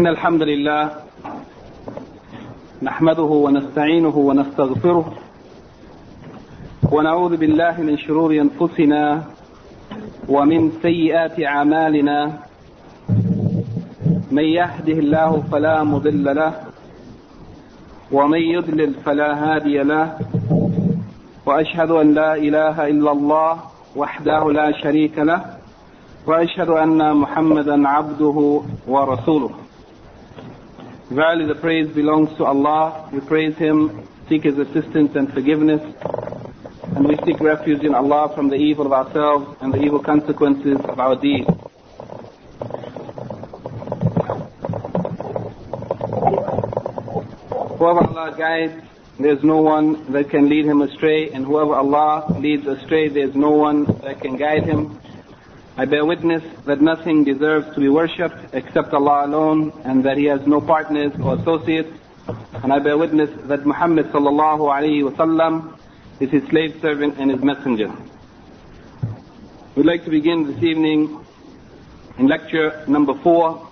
إن الحمد لله نحمده ونستعينه ونستغفره ونعوذ بالله من شرور أنفسنا ومن سيئات أعمالنا من يهده الله فلا مضل له ومن يضلل فلا هادي له وأشهد أن لا إله إلا الله وحده لا شريك له وأشهد أن محمدا عبده ورسوله. Verily the praise belongs to Allah. We praise Him, seek His assistance and forgiveness, and we seek refuge in Allah from the evil of ourselves and the evil consequences of our deeds. Whoever Allah guides, there is no one that can lead him astray, and whoever Allah leads astray, there is no one that can guide him. I bear witness that nothing deserves to be worshipped except Allah alone, and that He has no partners or associates. And I bear witness that Muhammad sallallahu alaihi wasallam is His slave servant and His messenger. We'd like to begin this evening in lecture number 4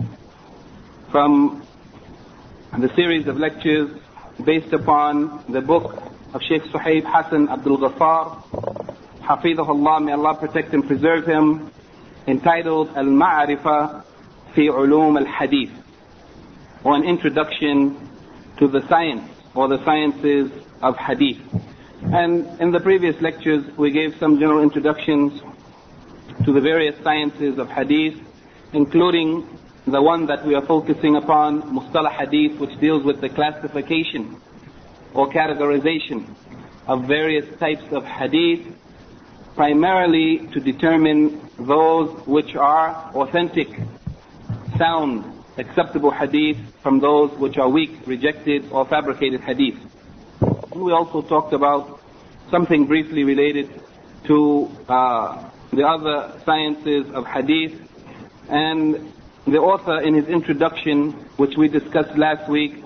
from the series of lectures based upon the book of Sheikh Suhaib Hassan Abdul Ghaffar, Hafidhahullah, may Allah protect and preserve him, entitled Al-Ma'arifa fi Ulum Al-Hadith, or an introduction to the science or the sciences of Hadith. And in the previous lectures we gave some general introductions to the various sciences of Hadith, including the one that we are focusing upon, Mustalah Hadith, which deals with the classification or categorization of various types of Hadith, primarily to determine those which are authentic, sound, acceptable Hadith from those which are weak, rejected or fabricated Hadith. And we also talked about something briefly related to the other sciences of Hadith, and the author in his introduction, which we discussed last week,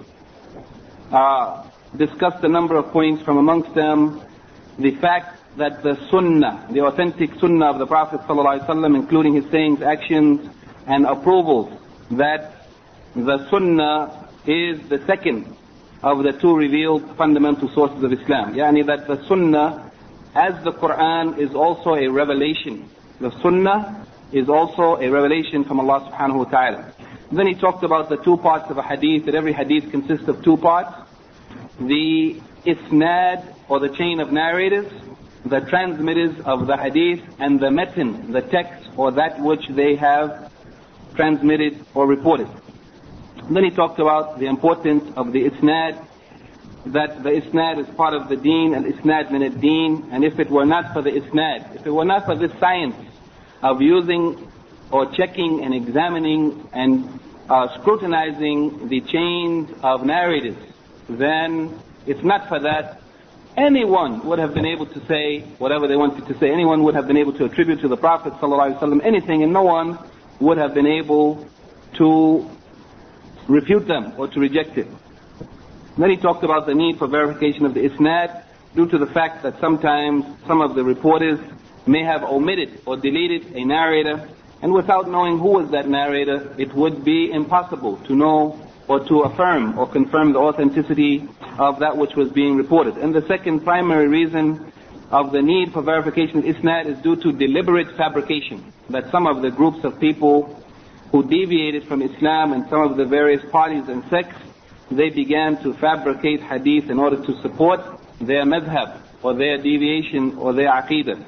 discussed a number of points, from amongst them the fact that the sunnah, the authentic sunnah of the Prophet ﷺ, including his sayings, actions and approvals, that the sunnah is the second of the two revealed fundamental sources of Islam. Yani that the sunnah, as the Quran, is also a revelation. The sunnah is also a revelation from Allah subhanahu wa ta'ala. Then he talked about the two parts of a hadith, that every hadith consists of two parts: the isnad, or the chain of narrators, the transmitters of the hadith, and the matan, the text, or that which they have transmitted or reported. Then he talked about the importance of the isnad, that the isnad is part of the deen, and isnad min ad-deen, and if it were not for the isnad, if it were not for this science of using or checking and examining and scrutinizing the chains of narrators, then if not for that, anyone would have been able to say whatever they wanted to say. Anyone would have been able to attribute to the Prophet ﷺ anything, and no one would have been able to refute them or to reject it. Then he talked about the need for verification of the isnad, due to the fact that sometimes some of the reporters may have omitted or deleted a narrator, and without knowing who was that narrator, it would be impossible to know or to affirm or confirm the authenticity of that which was being reported. And the second primary reason of the need for verification of isnad is due to deliberate fabrication, that some of the groups of people who deviated from Islam and some of the various parties and sects, they began to fabricate hadith in order to support their madhab or their deviation or their aqidah.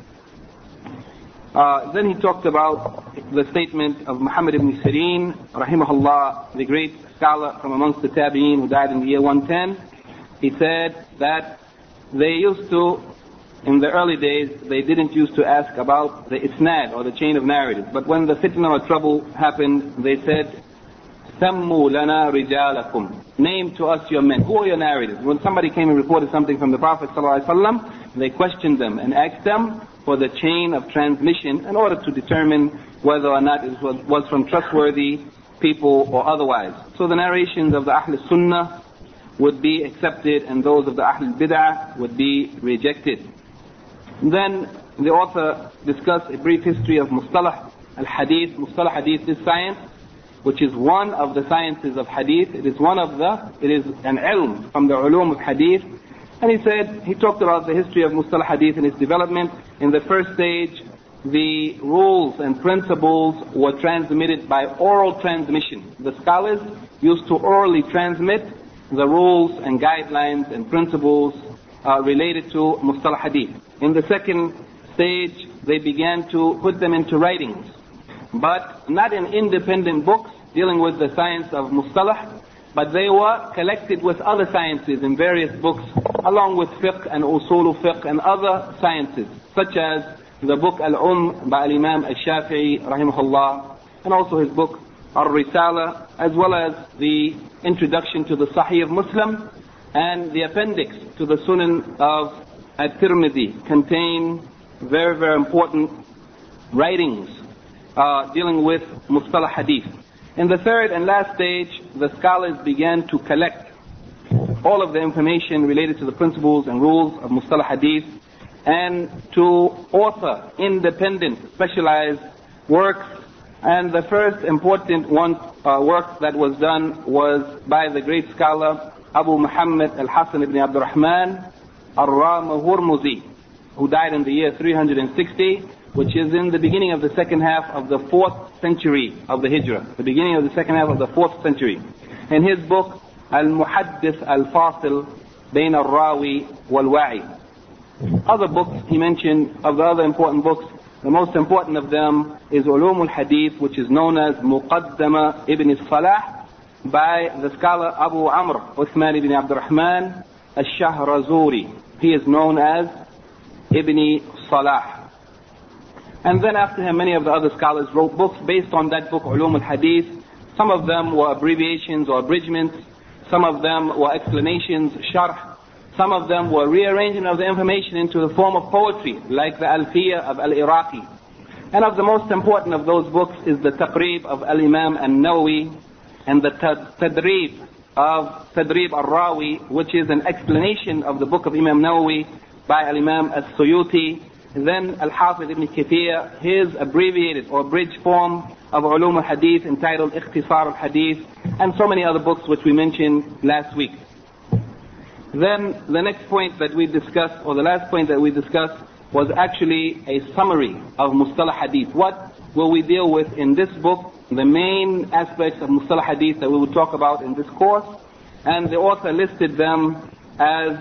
Then he talked about the statement of Muhammad ibn Sirin, rahimahullah, the great scholar from amongst the Tabi'een who died in the year 110. He said that they used to, in the early days, they didn't used to ask about the isnad, or the chain of narrators. But when the fitna or trouble happened, they said, Sammu lana rijalakum. Name to us your men. Who are your narrators? When somebody came and reported something from the Prophet ﷺ, they questioned them and asked them for the chain of transmission in order to determine whether or not it was from trustworthy people or otherwise. So the narrations of the Ahl Sunnah would be accepted, and those of the Ahl Bid'ah would be rejected. Then the author discussed a brief history of Mustalah al-Hadith. Mustalah Hadith is science, which is one of the sciences of hadith. It is an ilm from the ulum of hadith. And he talked about the history of Mustalah hadith and its development. In the first stage, the rules and principles were transmitted by oral transmission. The scholars used to orally transmit the rules and guidelines and principles related to Mustalah hadith. In the second stage, they began to put them into writings, but not in independent books dealing with the science of Mustalah, but they were collected with other sciences in various books, along with fiqh and usul fiqh and other sciences, such as the book Al-Umm by Imam Al-Shafi'i rahimahullah, and also his book Al-Risala, as well as the introduction to the Sahih of Muslim and the appendix to the Sunan of At-Tirmidhi contain very, very important writings dealing with Mustalah hadith. In the third and last stage, the scholars began to collect all of the information related to the principles and rules of Mustalah hadith and to author independent, specialized works. And the first important work that was done was by the great scholar Abu Muhammad al-Hasan ibn Abdurrahman al-Hurmuzi, who died in the year 360, which is in the beginning of the second half of the 4th century of the Hijrah, the beginning of the second half of the 4th century. In his book, Al-Muhaddith Al-Fasil Bain Al-Rawi Wal-Wa'i. Other books he mentioned, of the other important books, the most important of them is Ulum al-Hadith, which is known as Muqaddama ibn Salah, by the scholar Abu Amr Uthman ibn Abdurrahman al-Shahrazuri. He is known as Ibn Salah. And then after him, many of the other scholars wrote books based on that book, Ulum al-Hadith. Some of them were abbreviations or abridgments. Some of them were explanations, sharh. Some of them were rearranging of the information into the form of poetry, like the Alfiya of Al-Iraqi. And of the most important of those books is the Taqrib of Al-Imam An-Nawawi, and the Tadrib of Tadrib Al-Rawi, which is an explanation of the book of Imam Nawawi by Al-Imam As-Suyuti. Then Al-Hafiz Ibn Kathir, his abbreviated or abridged form of Ulum al-Hadith entitled Ikhtisar al-Hadith, and so many other books which we mentioned last week. Then the next point that we discussed, or the last point that we discussed, was actually a summary of Mustalah Hadith. What will we deal with in this book? The main aspects of Mustalah Hadith that we will talk about in this course. And the author listed them as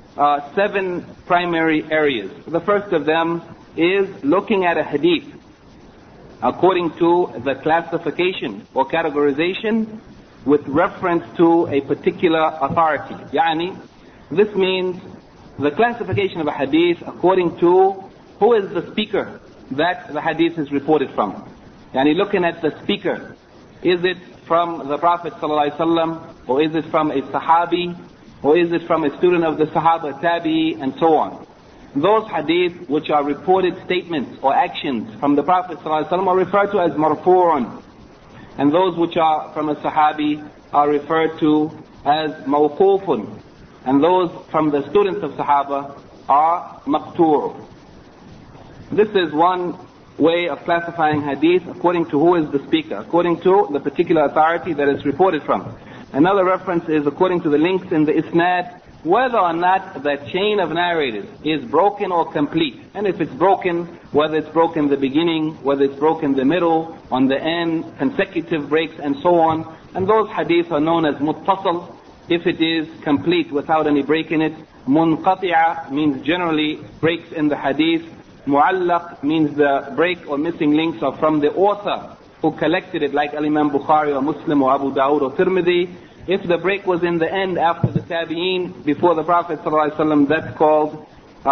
7 primary areas. The first of them is looking at a hadith according to the classification or categorization with reference to a particular authority. Yani, this means the classification of a hadith according to who is the speaker that the hadith is reported from. Yani, looking at the speaker. Is it from the Prophet ﷺ, or is it from a Sahabi, or is it from a student of the Sahaba, Tabi'i, and so on? Those hadith which are reported statements or actions from the Prophet ﷺ are referred to as marfu'un, and those which are from a Sahabi are referred to as mawqufun, and those from the students of Sahaba are maqtu'. This is one way of classifying hadith according to who is the speaker, according to the particular authority that it's reported from. Another reference is according to the links in the isnad, whether or not the chain of narrators is broken or complete. And if it's broken, whether it's broken the beginning, whether it's broken the middle, on the end, consecutive breaks, and so on. And those hadiths are known as muttasal if it is complete without any break in it. Munqati'a means generally breaks in the hadith. Mu'allaq means the break or missing links are from the author who collected it, like Al-Imam Bukhari or Muslim or Abu Dawud or Tirmidhi. If the break was in the end after the Tabi'een, before the Prophet ﷺ, that's called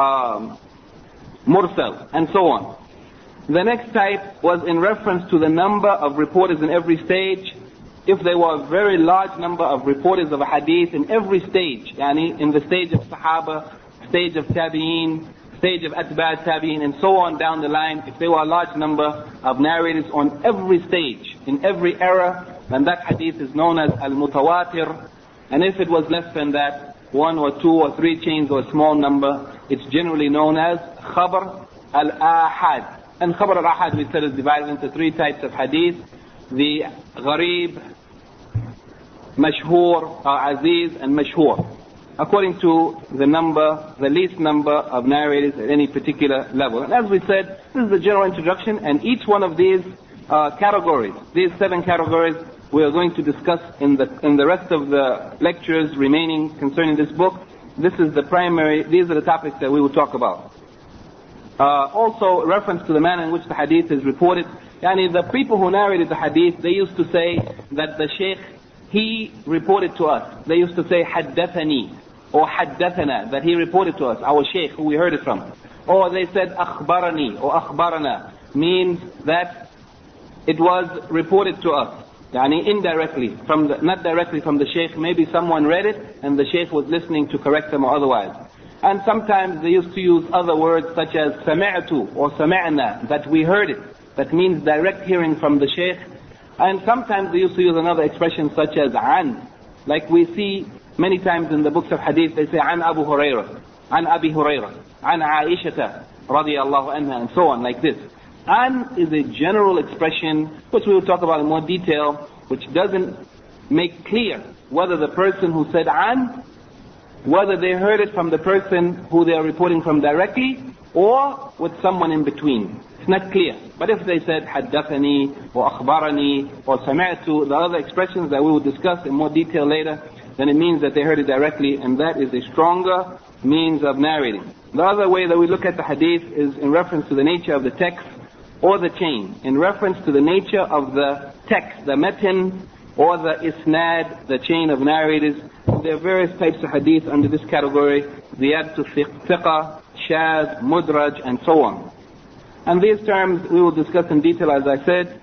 Mursal, and so on. The next type was in reference to the number of reporters in every stage. If there were a very large number of reporters of a hadith in every stage, yani in the stage of Sahaba, stage of Tabi'een, stage of Atba' Tabi'een, and so on down the line, if there were a large number of narrators on every stage, in every era, then that hadith is known as al-mutawatir. And if it was less than that, 1 or 2 or 3 chains or a small number, it's generally known as khabar al-ahad. And khabar al-ahad, we said, is divided into 3 types of hadith. the gharib, mashhur, aziz and mashhur, according to the least number of narrators at any particular level. And as we said, this is the general introduction, and each one of these categories, these 7 categories, we are going to discuss in the rest of the lectures remaining concerning this book. These are the topics that we will talk about. Also, reference to the manner in which the hadith is reported. The people who narrated the hadith, they used to say that the sheikh, he reported to us. They used to say haddathani or haddathana, that he reported to us, our sheikh who we heard it from. Or they said akhbarani or akhbarana, means that it was reported to us. Indirectly, not directly from the sheikh. Maybe someone read it and the sheikh was listening to correct them or otherwise. And sometimes they used to use other words such as sami'tu or sami'na, that we heard it. That means direct hearing from the shaykh. And sometimes they used to use another expression such as an. Like we see many times in the books of hadith, they say an Abu Hurairah, an Abi Hurairah, an Aishata radiyallahu anha, and so on, like this. An is a general expression which we will talk about in more detail, which doesn't make clear whether the person who said an, whether they heard it from the person who they are reporting from directly or with someone in between. It's not clear. But if they said haddathani or akhbarani or sami'tu, the other expressions that we will discuss in more detail later, then it means that they heard it directly, and that is a stronger means of narrating. The other way that we look at the hadith is in reference to the nature of the text or the chain. In reference to the nature of the text, the matan or the isnad, the chain of narrators. There are various types of hadith under this category: ziyadatu thiqa, shaz, mudraj, and so on. And these terms we will discuss in detail, as I said,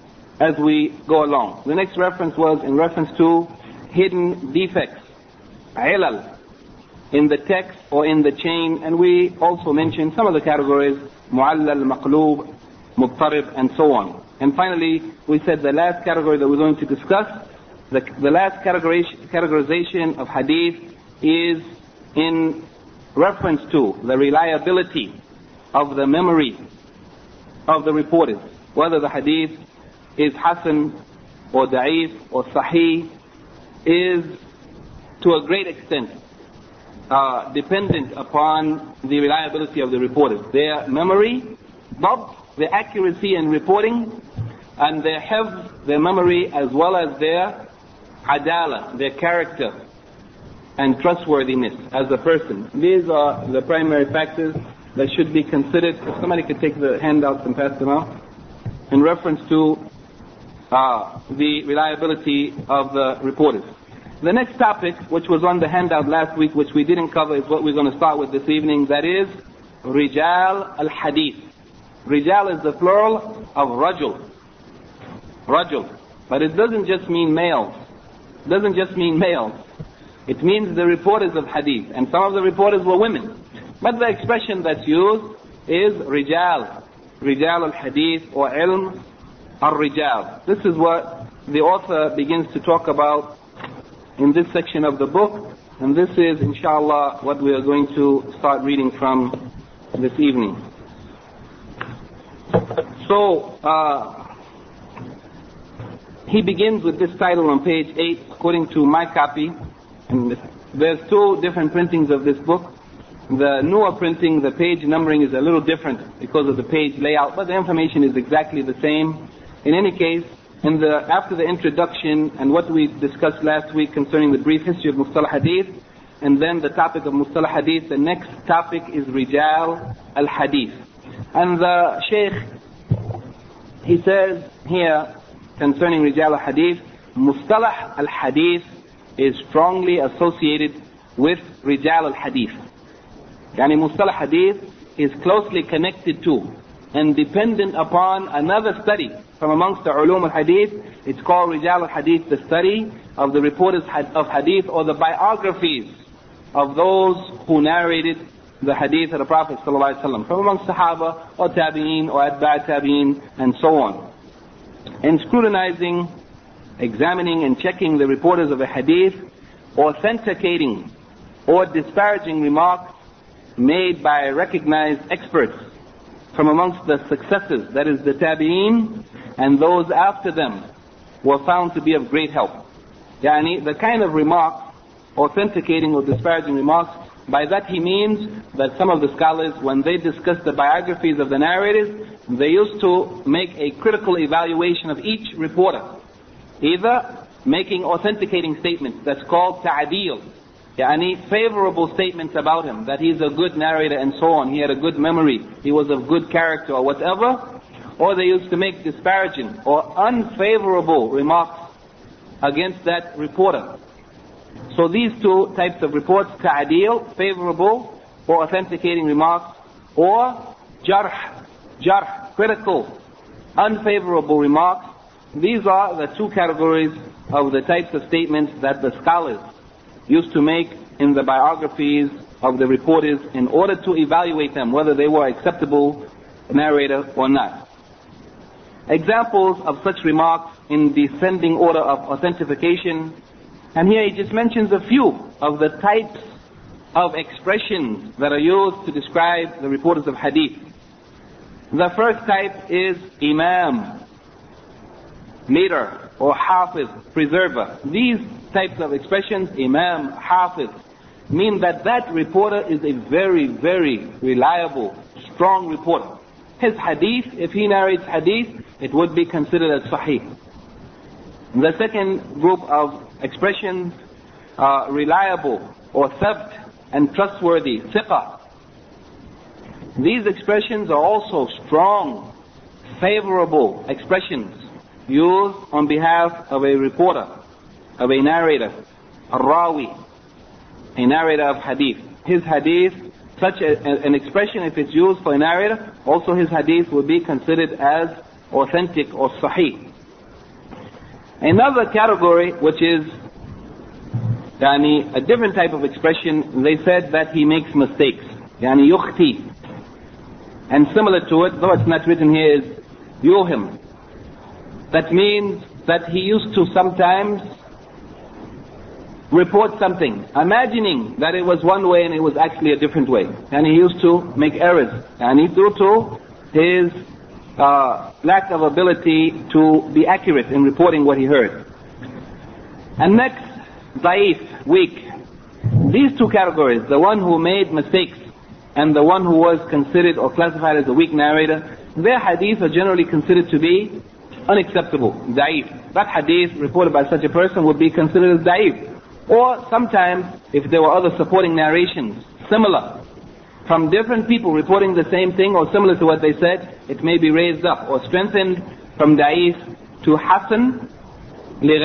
as we go along. The next reference was in reference to hidden defects, ilal, in the text or in the chain. And we also mentioned some of the categories: mu'allal, maqlub, muttarib, and so on. And finally, we said the last category that we're going to discuss, the last categorization of hadith is in reference to the reliability of the memory of the reporters, whether the hadith is hasan or da'if or sahih, is to a great extent dependent upon the reliability of the reporters. Their memory, their accuracy in reporting, and their hifz, their memory, as well as their adala, their character and trustworthiness as a person. These are the primary factors that should be considered. If somebody could take the handouts and pass them out, in reference to the reliability of the reporters. The next topic, which was on the handout last week, which we didn't cover, is what we're going to start with this evening. That is Rijal al-Hadith. Rijal is the plural of Rajul. Rajul. But it doesn't just mean males. It doesn't just mean males. It means the reporters of Hadith. And some of the reporters were women. But the expression that's used is Rijal. Rijal al-Hadith or Ilm al-Rijal. This is what the author begins to talk about in this section of the book. And this is, inshallah, what we are going to start reading from this evening. So, he begins with this title on page 8, according to my copy. And there's 2 different printings of this book. The newer printing, the page numbering is a little different because of the page layout, but the information is exactly the same. In any case, after the introduction and what we discussed last week concerning the brief history of Mustalah Hadith, and then the topic of Mustalah Hadith, the next topic is Rijal al-Hadith. And the Shaykh, he says here concerning Rijal al-Hadith, Mustalah al-Hadith is strongly associated with Rijal al-Hadith. Yani Mustalah Hadith is closely connected to and dependent upon another study from amongst the ulum al-Hadith. It's called Rijal al-Hadith, the study of the reporters of Hadith, or the biographies of those who narrated the Hadith of the Prophet ﷺ, from amongst Sahaba or Tabi'een or Atba' Tabi'een and so on. In scrutinizing, examining and checking the reporters of a Hadith, authenticating or disparaging remarks made by recognized experts from amongst the successors, that is the Tabi'een and those after them, were found to be of great help. Yani, the kind of remarks, authenticating or disparaging remarks, by that he means that some of the scholars, when they discussed the biographies of the narrators, they used to make a critical evaluation of each reporter, either making authenticating statements, that's called ta'adil, yani favorable statements about him, that he's a good narrator and so on, he had a good memory, he was of good character or whatever, or they used to make disparaging or unfavorable remarks against that reporter. So these two types of reports, ta'adil, favorable or authenticating remarks, or jarh, critical, unfavorable remarks, these are the two categories of the types of statements that the scholars used to make in the biographies of the reporters in order to evaluate them, whether they were acceptable narrator or not. Examples of such remarks in descending order of authentication, and here he just mentions a few of the types of expressions that are used to describe the reporters of hadith. The first type is imam, leader, or hafiz, preserver. These types of expressions, imam, hafiz, mean that that reporter is a very, very reliable, strong reporter. His hadith, if he narrates hadith, it would be considered as sahih. The second group of expressions, reliable or thabt and trustworthy, thiqa. These expressions are also strong, favorable expressions used on behalf of a reporter, of a narrator, a rawi, a narrator of hadith. His hadith, such an expression, if it's used for a narrator, also his hadith will be considered as authentic or sahih. Another category, which is a different type of expression, they said that he makes mistakes. Yukhti. And similar to it, though it's not written here, is yuhim. That means that he used to sometimes report something, imagining that it was one way and it was actually a different way. And he used to make errors. And due to his lack of ability to be accurate in reporting what he heard. And next, da'if, weak. These two categories, the one who made mistakes and the one who was considered or classified as a weak narrator, their hadith are generally considered to be unacceptable, da'if. That hadith reported by such a person would be considered as da'if. Or sometimes, if there were other supporting narrations, similar, from different people reporting the same thing or similar to what they said, it may be raised up or strengthened from da'if to hasan li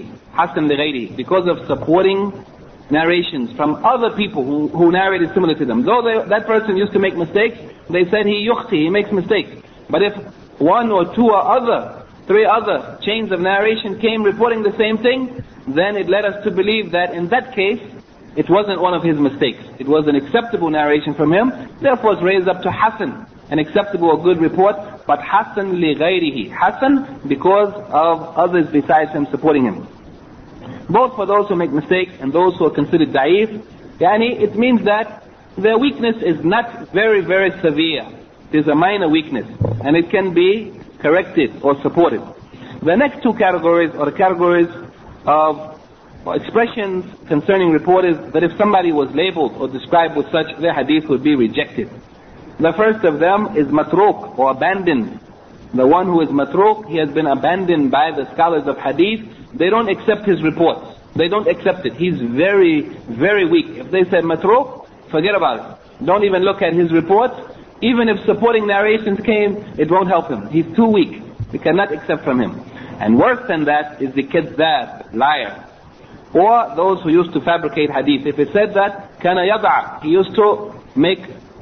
ghayrihi, because of supporting narrations from other people who narrated similar to them. Though that person used to make mistakes, they said he makes mistakes. But if one or two or three other chains of narration came reporting the same thing, then it led us to believe that in that case, it wasn't one of his mistakes. It was an acceptable narration from him, therefore it's raised up to hasan, an acceptable or good report, but hasan li ghayrihi. Hasan because of others besides him supporting him. Both for those who make mistakes and those who are considered da'if, it means that their weakness is not very, very severe. It is a minor weakness, and it can be corrected or supported. The next two categories are the categories of expressions concerning reporters that if somebody was labeled or described with such, their hadith would be rejected. The first of them is matruk, or abandoned. The one who is matruk, he has been abandoned by the scholars of hadith. They don't accept his reports. They don't accept it. He's very, very weak. If they say matruk, forget about it. Don't even look at his reports. Even if supporting narrations came, it won't help him. He's too weak. We cannot accept from him. And worse than that is the kadhab, liar. Or those who used to fabricate hadith. If it said that, kana yad'a, he used to make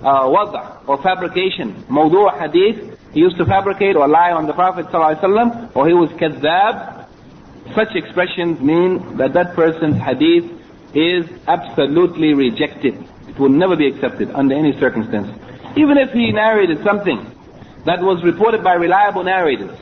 wada' or fabrication, mawdu' hadith, he used to fabricate or lie on the Prophet ﷺ, or he was kadhab. Such expressions mean that that person's hadith is absolutely rejected. It will never be accepted under any circumstance. Even if he narrated something that was reported by reliable narrators,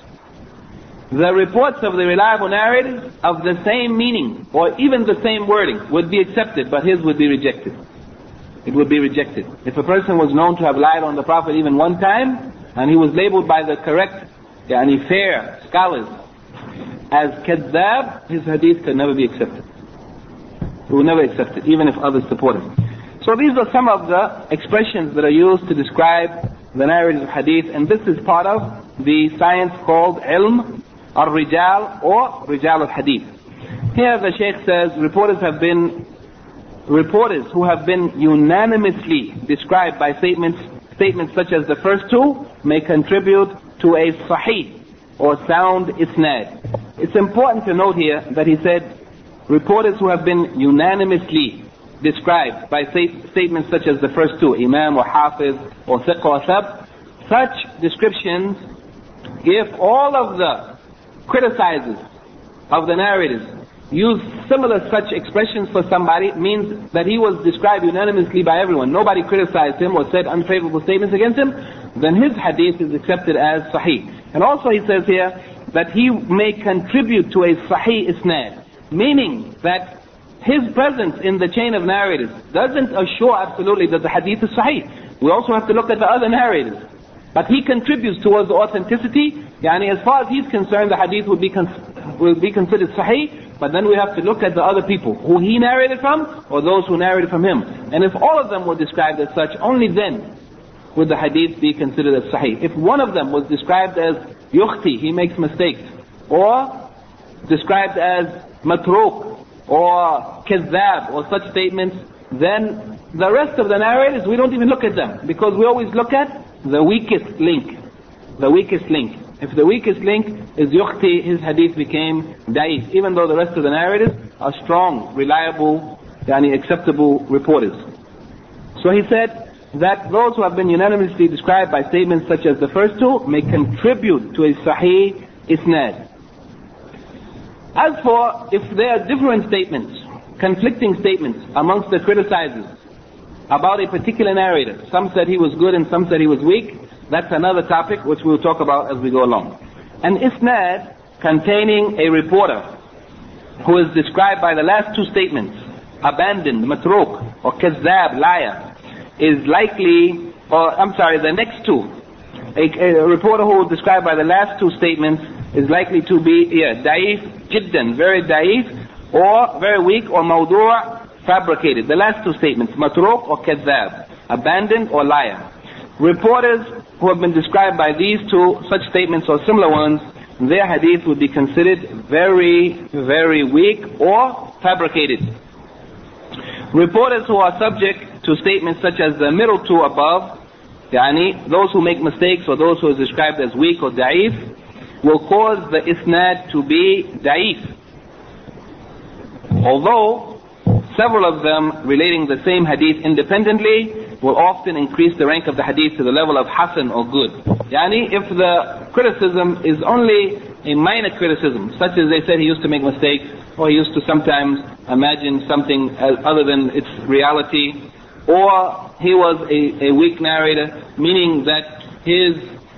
the reports of the reliable narrators of the same meaning or even the same wording would be accepted, but his would be rejected. It would be rejected. If a person was known to have lied on the Prophet even one time, and he was labeled by the correct, fair scholars as kadhab, his hadith can never be accepted. We will never accept it, even if others support him. So these are some of the expressions that are used to describe the narrators of hadith, and this is part of the science called ilm al-rijal or rijal al-hadith. Here the Shaykh says reporters who have been unanimously described by statements such as the first two may contribute to a sahih or sound isnad. It's important to note here that he said reporters who have been unanimously described by statements such as the first two, imam or hafiz or thiqh or thab. Such descriptions, if all of the criticizers of the narrators use similar such expressions for somebody, means that he was described unanimously by everyone. Nobody criticized him or said unfavorable statements against him. Then his hadith is accepted as sahih. And also he says here that he may contribute to a sahih isnad, meaning that his presence in the chain of narrators doesn't assure absolutely that the hadith is sahih. We also have to look at the other narrators. But he contributes towards the authenticity. Yani as far as he's concerned, the hadith will be considered sahih. But then we have to look at the other people, who he narrated from, or those who narrated from him. And if all of them were described as such, only then would the hadith be considered as sahih. If one of them was described as yukhti, he makes mistakes, or described as matruk, or kazzab, or such statements, then the rest of the narrators, we don't even look at them, because we always look at the weakest link. The weakest link. If the weakest link is yukhti, his hadith became da'if, even though the rest of the narrators are strong, reliable, acceptable reporters. So he said that those who have been unanimously described by statements such as the first two may contribute to a sahih isnad. As for if there are different statements, conflicting statements amongst the criticizers about a particular narrator, some said he was good and some said he was weak, that's another topic which we'll talk about as we go along. An isnad containing a reporter who is described by the last two statements, abandoned, matruk, or kazzab, liar, is likely, the next two, a reporter who is described by the last two statements is likely to be da'if, jiddan, very da'if, or very weak, or mawdu', fabricated. The last two statements, matruk or kazzab, abandoned or liar. Reporters who have been described by these two, such statements or similar ones, their hadith would be considered very, very weak or fabricated. Reporters who are subject to statements such as the middle two above, those who make mistakes or those who are described as weak or da'if, will cause the isnad to be da'if. Although several of them relating the same hadith independently will often increase the rank of the hadith to the level of hasan or good. If the criticism is only a minor criticism, such as they said he used to make mistakes, or he used to sometimes imagine something other than its reality, or he was a weak narrator, meaning that his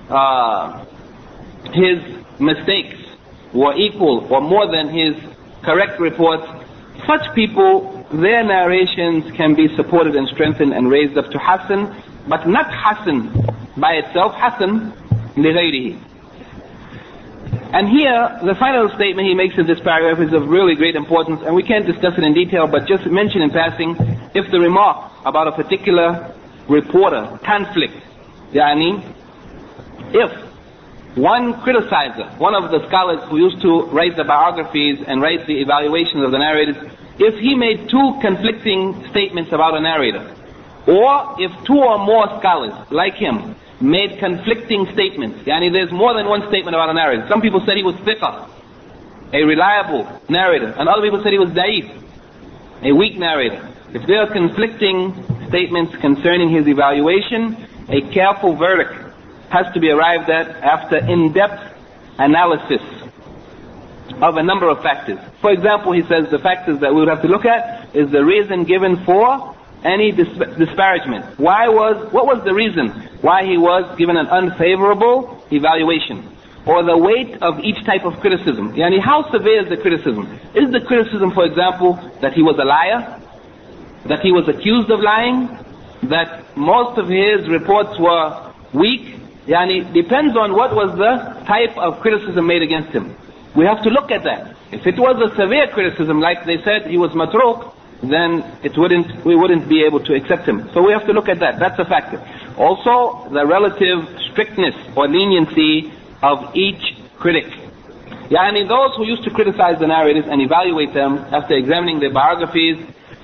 mistakes were equal or more than his correct reports, such people, their narrations can be supported and strengthened and raised up to hasan, but not hasan by itself, hasan li ghayrihi. And here, the final statement he makes in this paragraph is of really great importance, and we can't discuss it in detail, but just mention in passing, if the remark about a particular reporter conflict, if one criticizer, one of the scholars who used to write the biographies and write the evaluations of the narrators, if he made two conflicting statements about a narrator, or if two or more scholars like him made conflicting statements, there's more than one statement about a narrator. Some people said he was thiqah, a reliable narrator, and other people said he was da'if, a weak narrator. If there are conflicting statements concerning his evaluation, a careful verdict has to be arrived at after in-depth analysis of a number of factors. For example, he says the factors that we would have to look at is the reason given for any disparagement. What was the reason why he was given an unfavorable evaluation? Or the weight of each type of criticism. How severe is the criticism? Is the criticism, for example, that he was a liar? That he was accused of lying? That most of his reports were weak? Depends on what was the type of criticism made against him. We have to look at that. If it was a severe criticism, like they said he was matruk, then we wouldn't be able to accept him. So we have to look at that. That's a factor. Also, the relative strictness or leniency of each critic. Yani those who used to criticize the narrators and evaluate them after examining their biographies,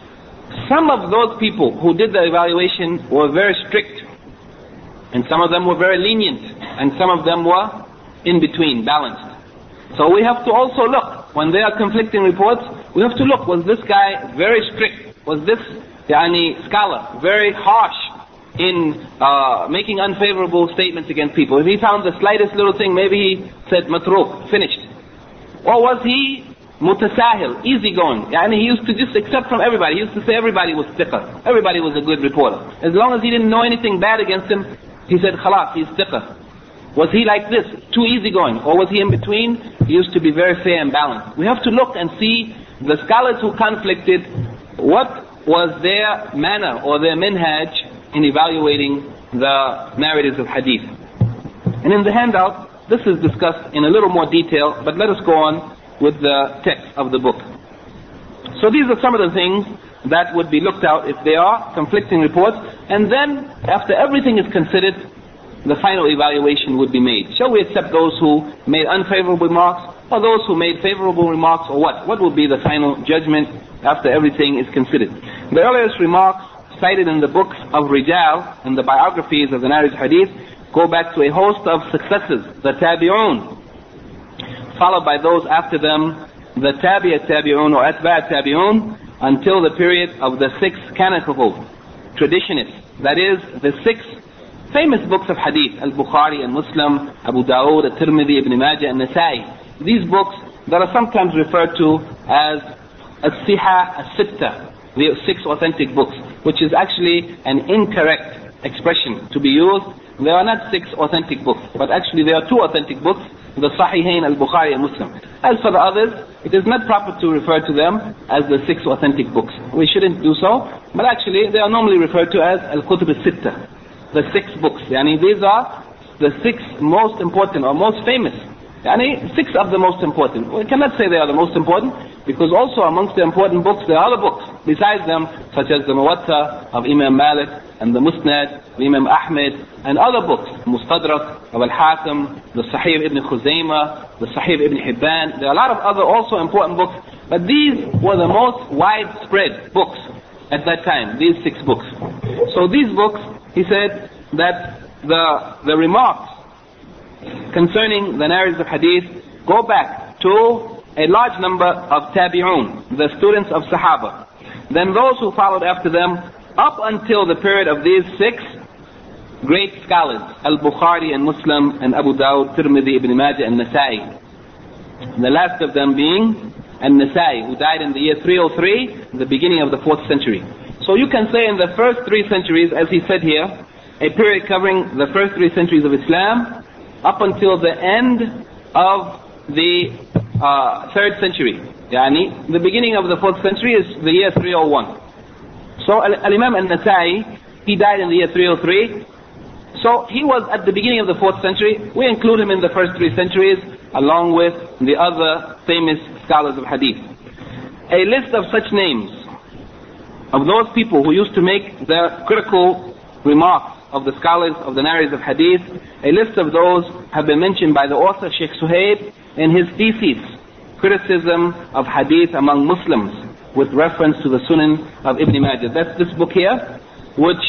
some of those people who did the evaluation were very strict, and some of them were very lenient, and some of them were in between, balanced. So we have to also look, when there are conflicting reports, we have to look, was this guy very strict? Was this scholar very harsh in making unfavorable statements against people? If he found the slightest little thing, maybe he said matruk, finished. Or was he mutasahil, easygoing? He used to just accept from everybody. He used to say everybody was thiqah, everybody was a good reporter. As long as he didn't know anything bad against him, he said khalas, he's thiqah. Was he like this, too easygoing? Or was he in between? He used to be very fair and balanced. We have to look and see the scholars who conflicted, what was their manner or their minhaj in evaluating the narratives of hadith. And in the handout, this is discussed in a little more detail, but let us go on with the text of the book. So these are some of the things that would be looked at if there are conflicting reports, and then after everything is considered, the final evaluation would be made. Shall we accept those who made unfavorable remarks, or those who made favorable remarks, or what? What will be the final judgment after everything is considered? The earliest remarks cited in the books of Rijal and the biographies of the narrated hadith go back to a host of successors, the Tabi'un, followed by those after them, the Tabi'un or Atba' Tabi'un, until the period of the 6 canonical traditionists, that is, the 6 famous books of hadith, Al-Bukhari and Muslim, Abu Dawood, At-Tirmidhi, Ibn Majah, and Nasa'i. These books that are sometimes referred to as As-Siha As-Sitta, the 6 authentic books, which is actually an incorrect expression to be used. There are not 6 authentic books, but actually there are 2 authentic books, the Sahihain, Al-Bukhari and Muslim. As for the others, it is not proper to refer to them as the 6 authentic books. We shouldn't do so, but actually they are normally referred to as Al-Qutb As-Sitta, the 6 books. These are the 6 most important or most famous. 6 of the most important. We cannot say they are the most important, because also amongst the important books there are other books besides them, such as the Muwatta of Imam Malik, and the Musnad of Imam Ahmed, and other books, Mustadrak of Al-Hakim, the Sahih ibn Khuzaymah, the Sahih ibn Hibban. There are a lot of other also important books, but these were the most widespread books at that time, these 6 books. So these books, he said that the remarks concerning the narratives of hadith go back to a large number of tabi'un, the students of Sahaba. Then those who followed after them, up until the period of these 6 great scholars, Al-Bukhari and Muslim and Abu Dawud, Tirmidhi, Ibn Majah and Nasa'i. The last of them being An-Nasa'i, who died in the year 303, the beginning of the 4th century. So you can say in the first 3 centuries, as he said here, a period covering the first 3 centuries of Islam, up until the end of the 3rd century. The beginning of the 4th century is the year 301. So Al-Imam An-Nasa'i, he died in the year 303. So he was at the beginning of the 4th century. We include him in the first 3 centuries, along with the other famous scholars of hadith. A list of such names, of those people who used to make the critical remarks of the scholars of the narratives of hadith, a list of those have been mentioned by the author Sheikh Suhaib in his thesis, Criticism of Hadith Among Muslims, with reference to the Sunan of Ibn Majah. That's this book here, which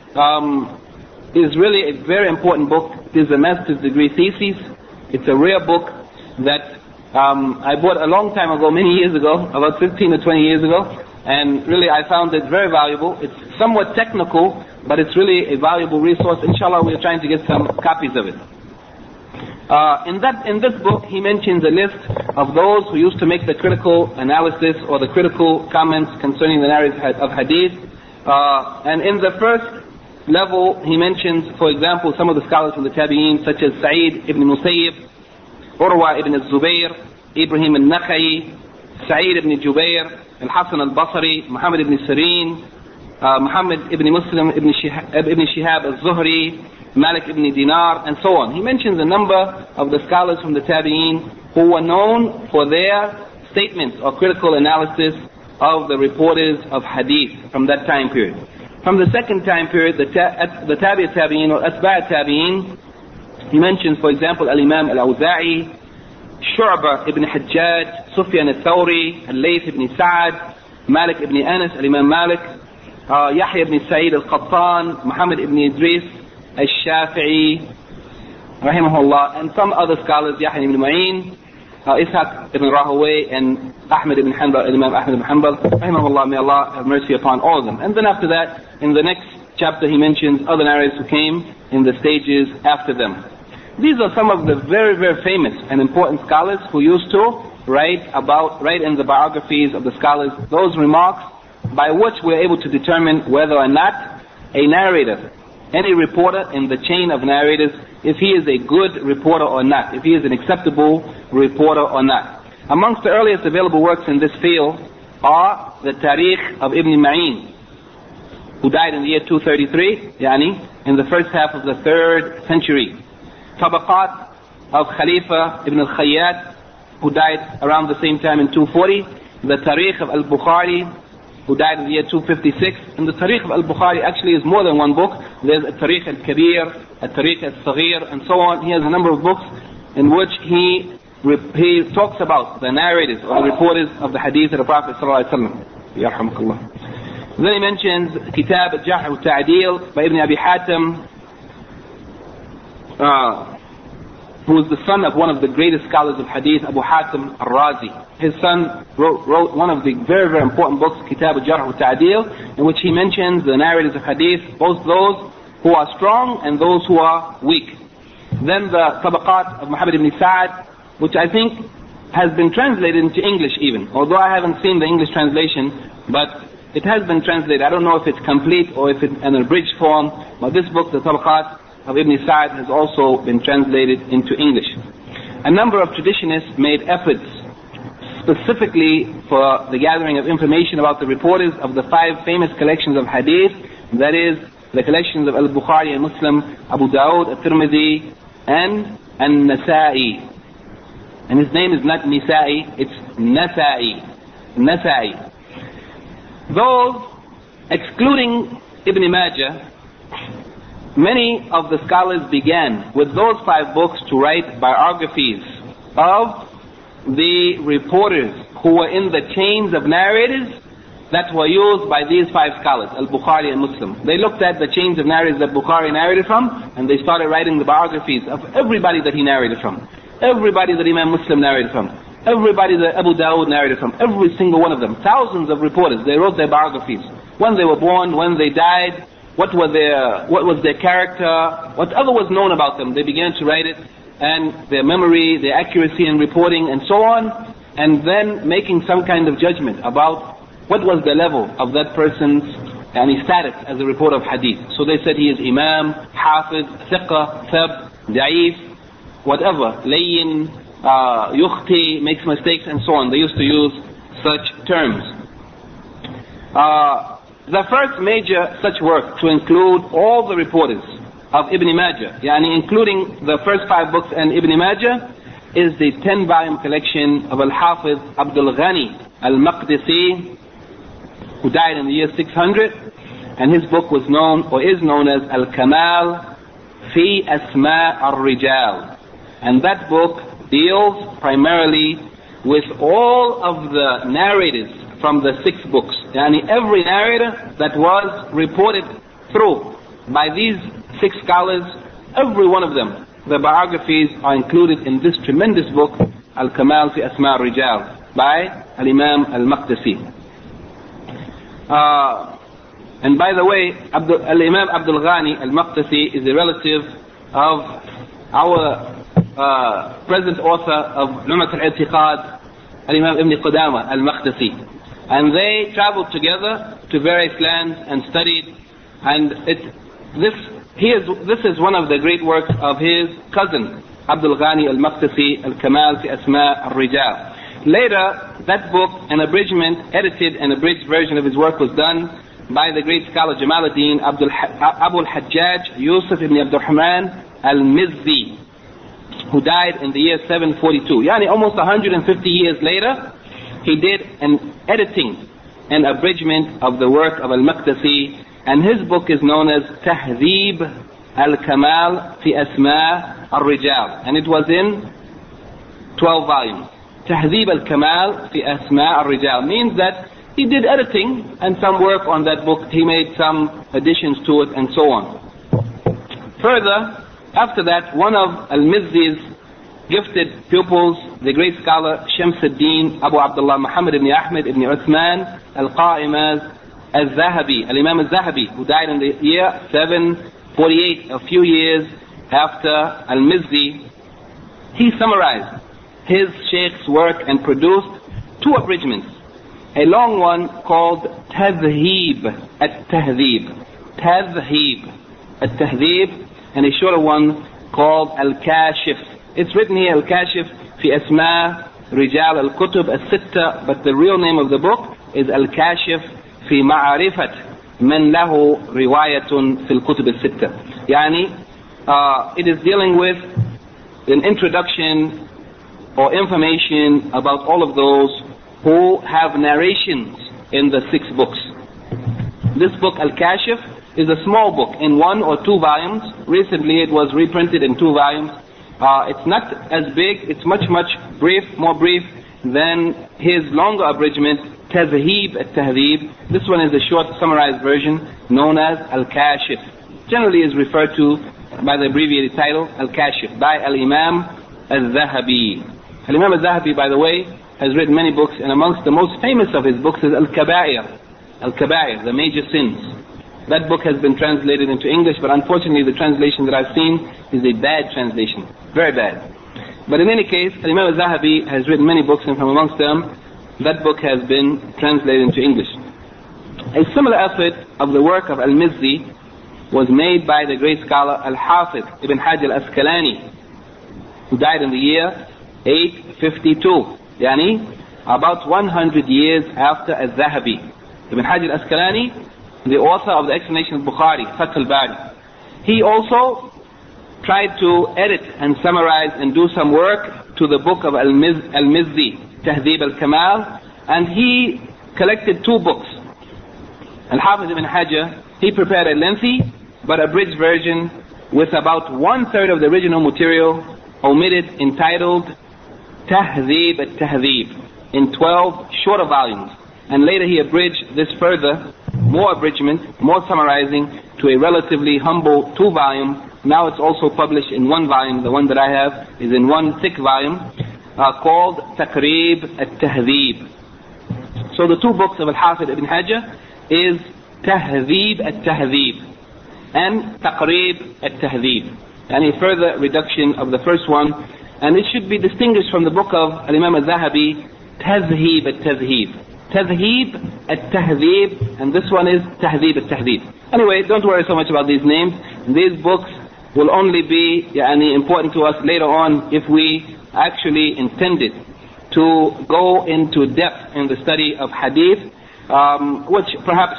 is really a very important book. It is a master's degree thesis. It's a rare book that I bought a long time ago, many years ago, about 15 or 20 years ago, and really I found it very valuable. It's somewhat technical, but it's really a valuable resource. Inshallah, we're trying to get some copies of it. In this book, he mentions a list of those who used to make the critical analysis or the critical comments concerning the narrative of hadith. And in the first level, he mentions, for example, some of the scholars from the Tabi'een, such as Sa'id ibn Musayyib, Urwa ibn al-Zubayr, Ibrahim al-Nakha'i, Sa'id ibn Jubayr, Al-Hasan al-Basri, Muhammad ibn Sirin, Muhammad ibn Muslim ibn Shihab al-Zuhri, Malik ibn Dinar, and so on. He mentions a number of the scholars from the Tabi'een who were known for their statements or critical analysis of the reporters of hadith from that time period. From the second time period, the Tabi' Tabi'in or Atba' Tabi'in, he mentions, for example, Al-Imam Al-Awza'i, Shu'bah ibn Hajjaj, Sufyan al-Thawri, Al-Layth ibn Sa'ad, Malik ibn Anas, Al-Imam Malik, Yahya ibn Sa'id al-Qattan, Muhammad ibn Idris, Al-Shafi'i, rahimahullah, and some other scholars, Yahya ibn Ma'in, Ishaq ibn Rahaway, and Ahmad ibn Hanbal, Imam Ahmad ibn Hanbal, rahimahullah, may Allah have mercy upon all of them. And then after that, in the next chapter, he mentions other narrators who came in the stages after them. These are some of the very, very famous and important scholars who used to write in the biographies of the scholars those remarks by which we're able to determine whether or not a narrator, any reporter in the chain of narrators, if he is a good reporter or not, if he is an acceptable reporter or not. Amongst the earliest available works in this field are the Tarikh of Ibn Ma'in, who died in the year 233, in the first half of the 3rd century. Tabaqat of Khalifa Ibn al-Khayyat, who died around the same time in 240. The Tarikh of Al-Bukhari, who died in the year 256. And the Tarikh of Al-Bukhari actually is more than one book. There's a Tarikh al-Kabir, a Tarikh al-Saghir, and so on. He has a number of books in which he talks about the narrators or the reporters of the hadith of the Prophet ﷺ. Then he mentions Kitab al-Jarh wa Ta'dil by Ibn Abi Hatim, who is the son of one of the greatest scholars of hadith, Abu Hatim al-Razi. His son wrote one of the very, very important books, Kitab al-Jarh wa Ta'dil, in which he mentions the narrators of hadith, both those who are strong and those who are weak. Then the Tabaqat of Muhammad ibn Sa'ad, which I think has been translated into English even, although I haven't seen the English translation, but it has been translated. I don't know if it's complete or if it's an abridged form, but this book, the Tabaqat of Ibn Sa'ad, has also been translated into English. A number of traditionists made efforts specifically for the gathering of information about the reporters of the 5 famous collections of hadith, that is, the collections of Al-Bukhari and Muslim, Abu Dawud, At-Tirmidhi, and An-Nasa'i. And his name is not Nisa'i, it's Nasa'i. Nasa'i. Those, excluding Ibn Majah, many of the scholars began with those 5 books to write biographies of the reporters who were in the chains of narrators that were used by these 5 scholars, Al-Bukhari and Muslim. They looked at the chains of narrators that Bukhari narrated from, and they started writing the biographies of everybody that he narrated from, everybody that Imam Muslim narrated from, everybody that Abu Dawud narrated from, every single one of them. Thousands of reporters, they wrote their biographies. When they were born, when they died, what was their character, whatever was known about them, they began to write it, and their memory, their accuracy in reporting, and so on, and then making some kind of judgment about what was the level of that person's status as a reporter of hadith. So they said he is Imam, Hafiz, Thiqa, Thab, Da'if, whatever, Layyin, Yukhti, makes mistakes, and so on. They used to use such terms. The first major such work to include all the reporters of Ibn Majah, including the first 5 books and Ibn Majah, is the 10-volume collection of Al-Hafiz Abdul Ghani Al-Maqdisi, who died in the year 600, and his book was known, or is known as Al-Kamal Fi Asma' Al-Rijal. And that book deals primarily with all of the narrators from the 6 books. Every narrator that was reported through by these 6 scholars, every one of them, the biographies are included in this tremendous book, Al-Kamal Fi Asma' Al-Rijal, by Al-Imam Al-Maqdisi. And by the way, Al-Imam Abdul Ghani Al-Maqdisi is a relative of our present author of Lum'at Al-I'tiqad, Al-Imam Ibn Qudama Al-Maqdisi. And they traveled together to various lands and studied, and this is one of the great works of his cousin, Abdul Ghani Al-Maqdisi, Al-Kamal Fi Asma' Al-Rijal. Later, that book, an abridgment, edited and abridged version of his work, was done by the great scholar Jamaluddin Abu al-Hajjaj Yusuf ibn Abdul Rahman al-Mizzi. who died in the year 742. Yani almost 150 years later, he did an editing and abridgment of the work of Al-Maqdisi, and his book is known as Tahdhib Al-Kamal fi Asma Al-Rijal, and it was in 12 volumes. Tahdhib Al-Kamal fi Asma Al-Rijal means that he did editing and some work on that book. He made some additions to it and so on. Further, after that, one of Al-Mizzi's gifted pupils, the great scholar Shamsuddin Abu Abdullah Muhammad ibn Ahmed ibn Uthman Al-Qa'imaz Al-Zahabi, Al-Imam Al-Zahabi, who died in the year 748, a few years after Al-Mizzi, he summarized his sheikh's work and produced two abridgments. A long one called Tadhhib At-Tahdhib, Tadhhib At-Tahdhib, and a shorter one called Al-Kashif. It's written here Al-Kashif fi Asma Rijal Al-Kutub Al-Sitta, but the real name of the book is Al-Kashif fi Ma'arifat Man Lahu Riwayatun fil Kutub Al-Sitta. Yani, it is dealing with an introduction or information about all of those who have narrations in the 6 books. This book, Al-Kashif, is a small book in 1 or 2 volumes. Recently it was reprinted in 2 volumes. It's not as big, it's much brief, more brief than his longer abridgment, Tadhhib At-Tahdhib. This one is a short summarized version known as Al-Kashif. Generally is referred to by the abbreviated title, Al-Kashif, by Al-Imam Al-Zahabi. Al-Imam Al-Zahabi, by the way, has written many books, and amongst the most famous of his books is Al-Kaba'ir. Al-Kaba'ir, the major sins. That book has been translated into English, but unfortunately the translation that I've seen is a bad translation. Very bad. But in any case, Imam al-Zahabi has written many books, and from amongst them, that book has been translated into English. A similar effort of the work of Al-Mizzi was made by the great scholar Al-Hafiz Ibn Hajar Al-Asqalani, who died in the year 852. Yani, about 100 years after Al-Zahabi. Ibn Hajar Al-Asqalani, the author of the explanation of Bukhari, Fath al-Bari. He also tried to edit and summarize and do some work to the book of Al-Mizzi, Tahdhib Al-Kamal, and he collected 2 books. Al-Hafiz ibn Hajar, he prepared a lengthy but abridged version with about 1/3 of the original material omitted, entitled Tahdhib At-Tahdhib, in 12 shorter volumes. And later he abridged this further, more abridgment, more summarizing, to a relatively humble 2-volume. Now it's also published in 1 volume. The one that I have is in 1 thick volume, called Taqrib At-Tahdhib. So the 2 books of Al-Hafid ibn Hajar is Tahdhib At-Tahdhib and Taqrib At-Tahdhib, and a further reduction of the first one, and it should be distinguished from the book of Al-Imam Al-Zahabi, Tadhhib At-Tahdhib. Tadhhib At-Tahdhib, and this one is Tahdhib At-Tahdhib. Anyway, don't worry so much about these names. These books will only be important to us later on if we actually intended to go into depth in the study of hadith, which perhaps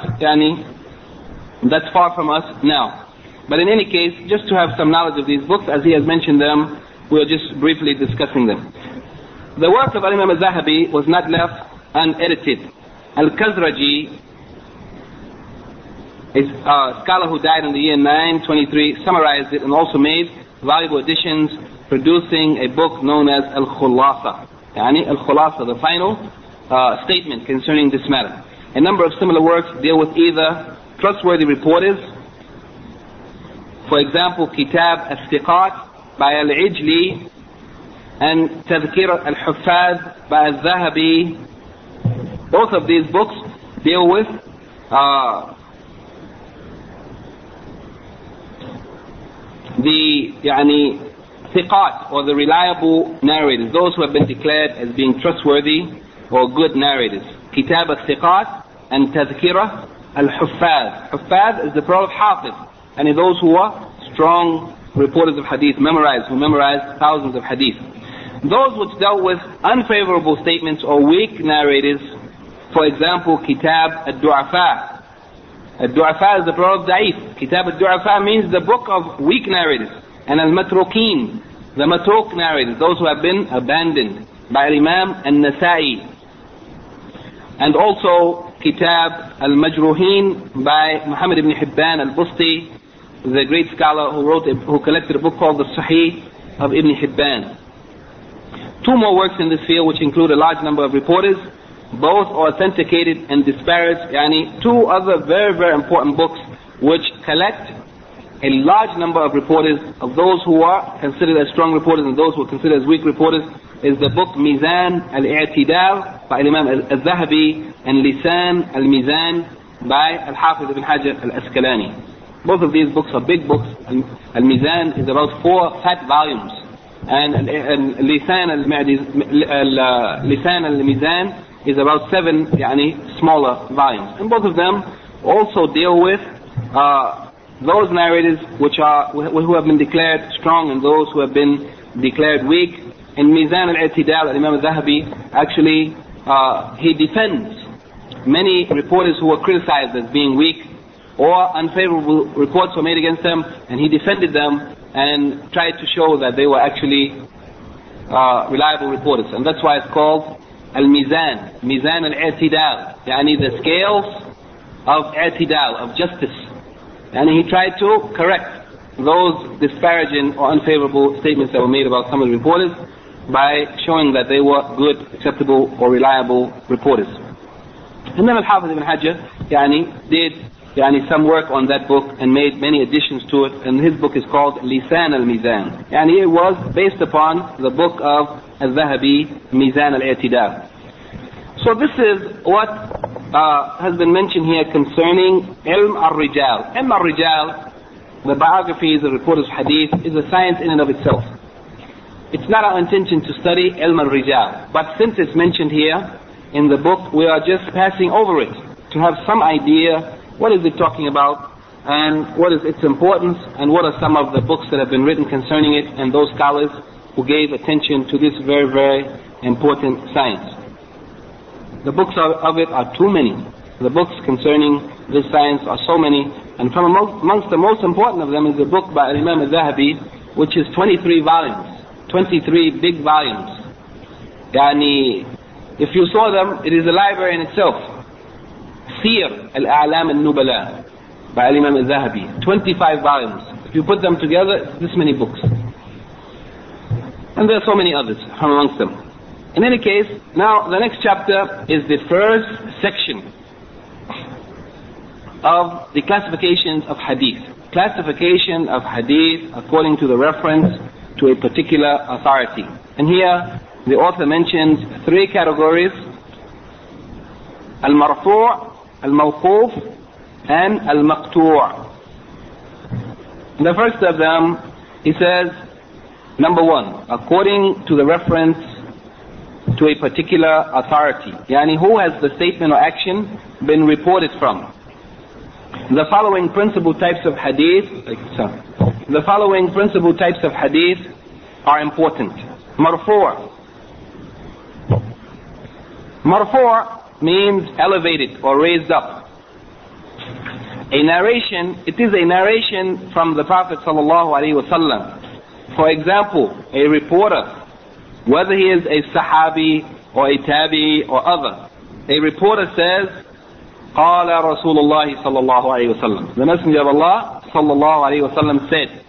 that's far from us now. But in any case, just to have some knowledge of these books, as he has mentioned them, we're just briefly discussing them. The work of Imam Al-Zahabi was not left unedited. Al-Khazraji, a scholar who died in the year 923, summarized it and also made valuable additions, producing a book known as Al-Khulasa. Al-Khulasa, the final statement concerning this matter. A number of similar works deal with either trustworthy reporters, for example, Kitab Al-Thiqat by Al-Ijli and Tadhkir Al-Huffaz by Al-Zahabi. Both of these books deal with the thiqat, or the reliable narrators, those who have been declared as being trustworthy or good narrators. Kitab al-Thiqat and Tadhkirah al-Huffaz. Huffaz is the plural of Hafiz, and those who are strong reporters of hadith, who memorized thousands of hadith. Those which dealt with unfavorable statements or weak narrators, for example, Kitab al-Du'afa. Al-Du'afa is the plural of Da'if. Kitab al-Du'afa means the book of weak narrators. And al-Matrukeen, the matruk narrators, those who have been abandoned, by Imam An-Nasa'i. And also Kitab Al-Majruhin by Muhammad ibn Hibban al-Busti, the great scholar who collected a book called the Sahih of Ibn Hibban. Two more works in this field which include a large number of reporters, both authenticated and disparaged. Two other very, very important books which collect a large number of reporters, of those who are considered as strong reporters and those who are considered as weak reporters, is the book Mizan al-I'tidal by Imam al-Zahabi and Lisan al-Mizan by Al-Hafiz ibn Hajar al-Asqalani. Both of these books are big books. Al-Mizan is about 4 fat volumes, and Lisan al-Mizan is about 7 smaller volumes. And both of them also deal with those narrators who have been declared strong and those who have been declared weak. In Mizan al-I'tidal, Imam al-Zahabi actually he defends many reporters who were criticized as being weak, or unfavorable reports were made against them, and he defended them and tried to show that they were actually reliable reporters. And that's why it's called Al-Mizan, Mizan al-I'tidal, the scales of i'tidal, of justice. And he tried to correct those disparaging or unfavorable statements that were made about some of the reporters by showing that they were good, acceptable, or reliable reporters. And then Al-Hafiz ibn Hajar did some work on that book and made many additions to it, and his book is called Lisan al-Mizan. It was based upon the book of Al-Zahabi, Mizan al-I'tidal. So this is what has been mentioned here concerning Ilm al-Rijal. Ilm al-Rijal, the biographies of reporters of hadith, is a science in and of itself. It's not our intention to study Ilm al-Rijal, but since it's mentioned here in the book, we are just passing over it to have some idea what is it talking about, and what is its importance, and what are some of the books that have been written concerning it, and those scholars who gave attention to this very, very important science. The books of it are too many. The books concerning this science are so many, and from amongst the most important of them is a book by Imam al-Zahabi, which is 23 volumes, 23 big volumes. If you saw them, it is a library in itself. Sir al-A'lam al-Nubala by Imam al-Zahabi, 25 volumes. If you put them together, it's this many books. And there are so many others from amongst them. In any case, now the next chapter is the first section of the classifications of hadith. Classification of hadith according to the reference to a particular authority. And here the author mentions 3 categories: al-marfu', al-mawquf, and al-maqtu'. The first of them, he says, number 1, according to the reference to a particular authority. Who has the statement or action been reported from? The following principal types of hadith, are important. Marfu'. Marfu' means elevated or raised up. A narration, it is a narration from the Prophet ﷺ. For example, a reporter, whether he is a sahabi or a tabi or other, a reporter says, قال رسول الله صلى الله عليه وسلم. The Messenger of Allah صلى الله عليه وسلم said.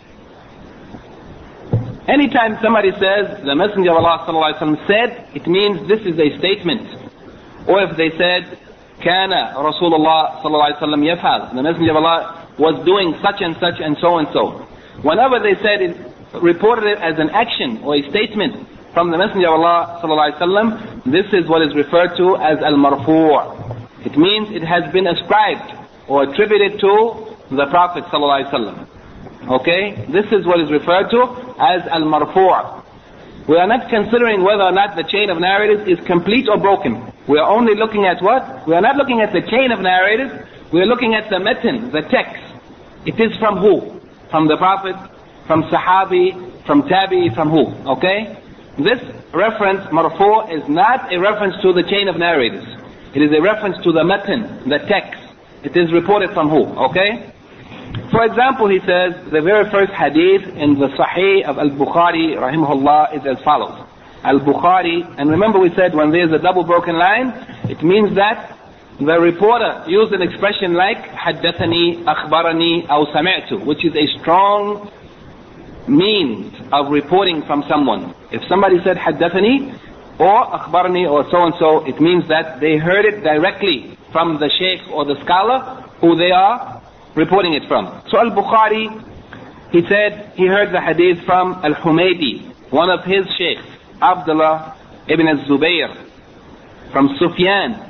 Anytime somebody says the Messenger of Allah صلى الله عليه وسلم said, it means this is a statement. Or if they said, كان رسول الله صلى الله عليه وسلم يفعل, the Messenger of Allah was doing such and such and so and so. Whenever they said it, reported it as an action or a statement from the Messenger of Allah صلى الله عليه وسلم, this is what is referred to as al-marfu'. It means it has been ascribed or attributed to the Prophet صلى الله عليه وسلم. Okay? This is what is referred to as al-marfu'. We are not considering whether or not the chain of narrators is complete or broken. We are only looking at what? We are not looking at the chain of narrators. We are looking at the matan, the text. It is from who? From the Prophet, from Sahabi, from Tabi, from who? Okay? This reference, marfu', is not a reference to the chain of narrators. It is a reference to the matan, the text. It is reported from who? Okay? For example, he says, the very first hadith in the Sahih of Al-Bukhari, rahimahullah, is as follows. Al-Bukhari, and remember we said when there's a double broken line, it means that the reporter used an expression like حدثني, أخبرني, أو سمعت, which is a strong means of reporting from someone. If somebody said حدثني or أخبرني or so and so, it means that they heard it directly from the sheikh or the scholar who they are reporting it from. So Al-Bukhari, he said he heard the hadith from Al-Humaydi, one of his sheikhs, Abdullah ibn al-Zubayr, from Sufyan,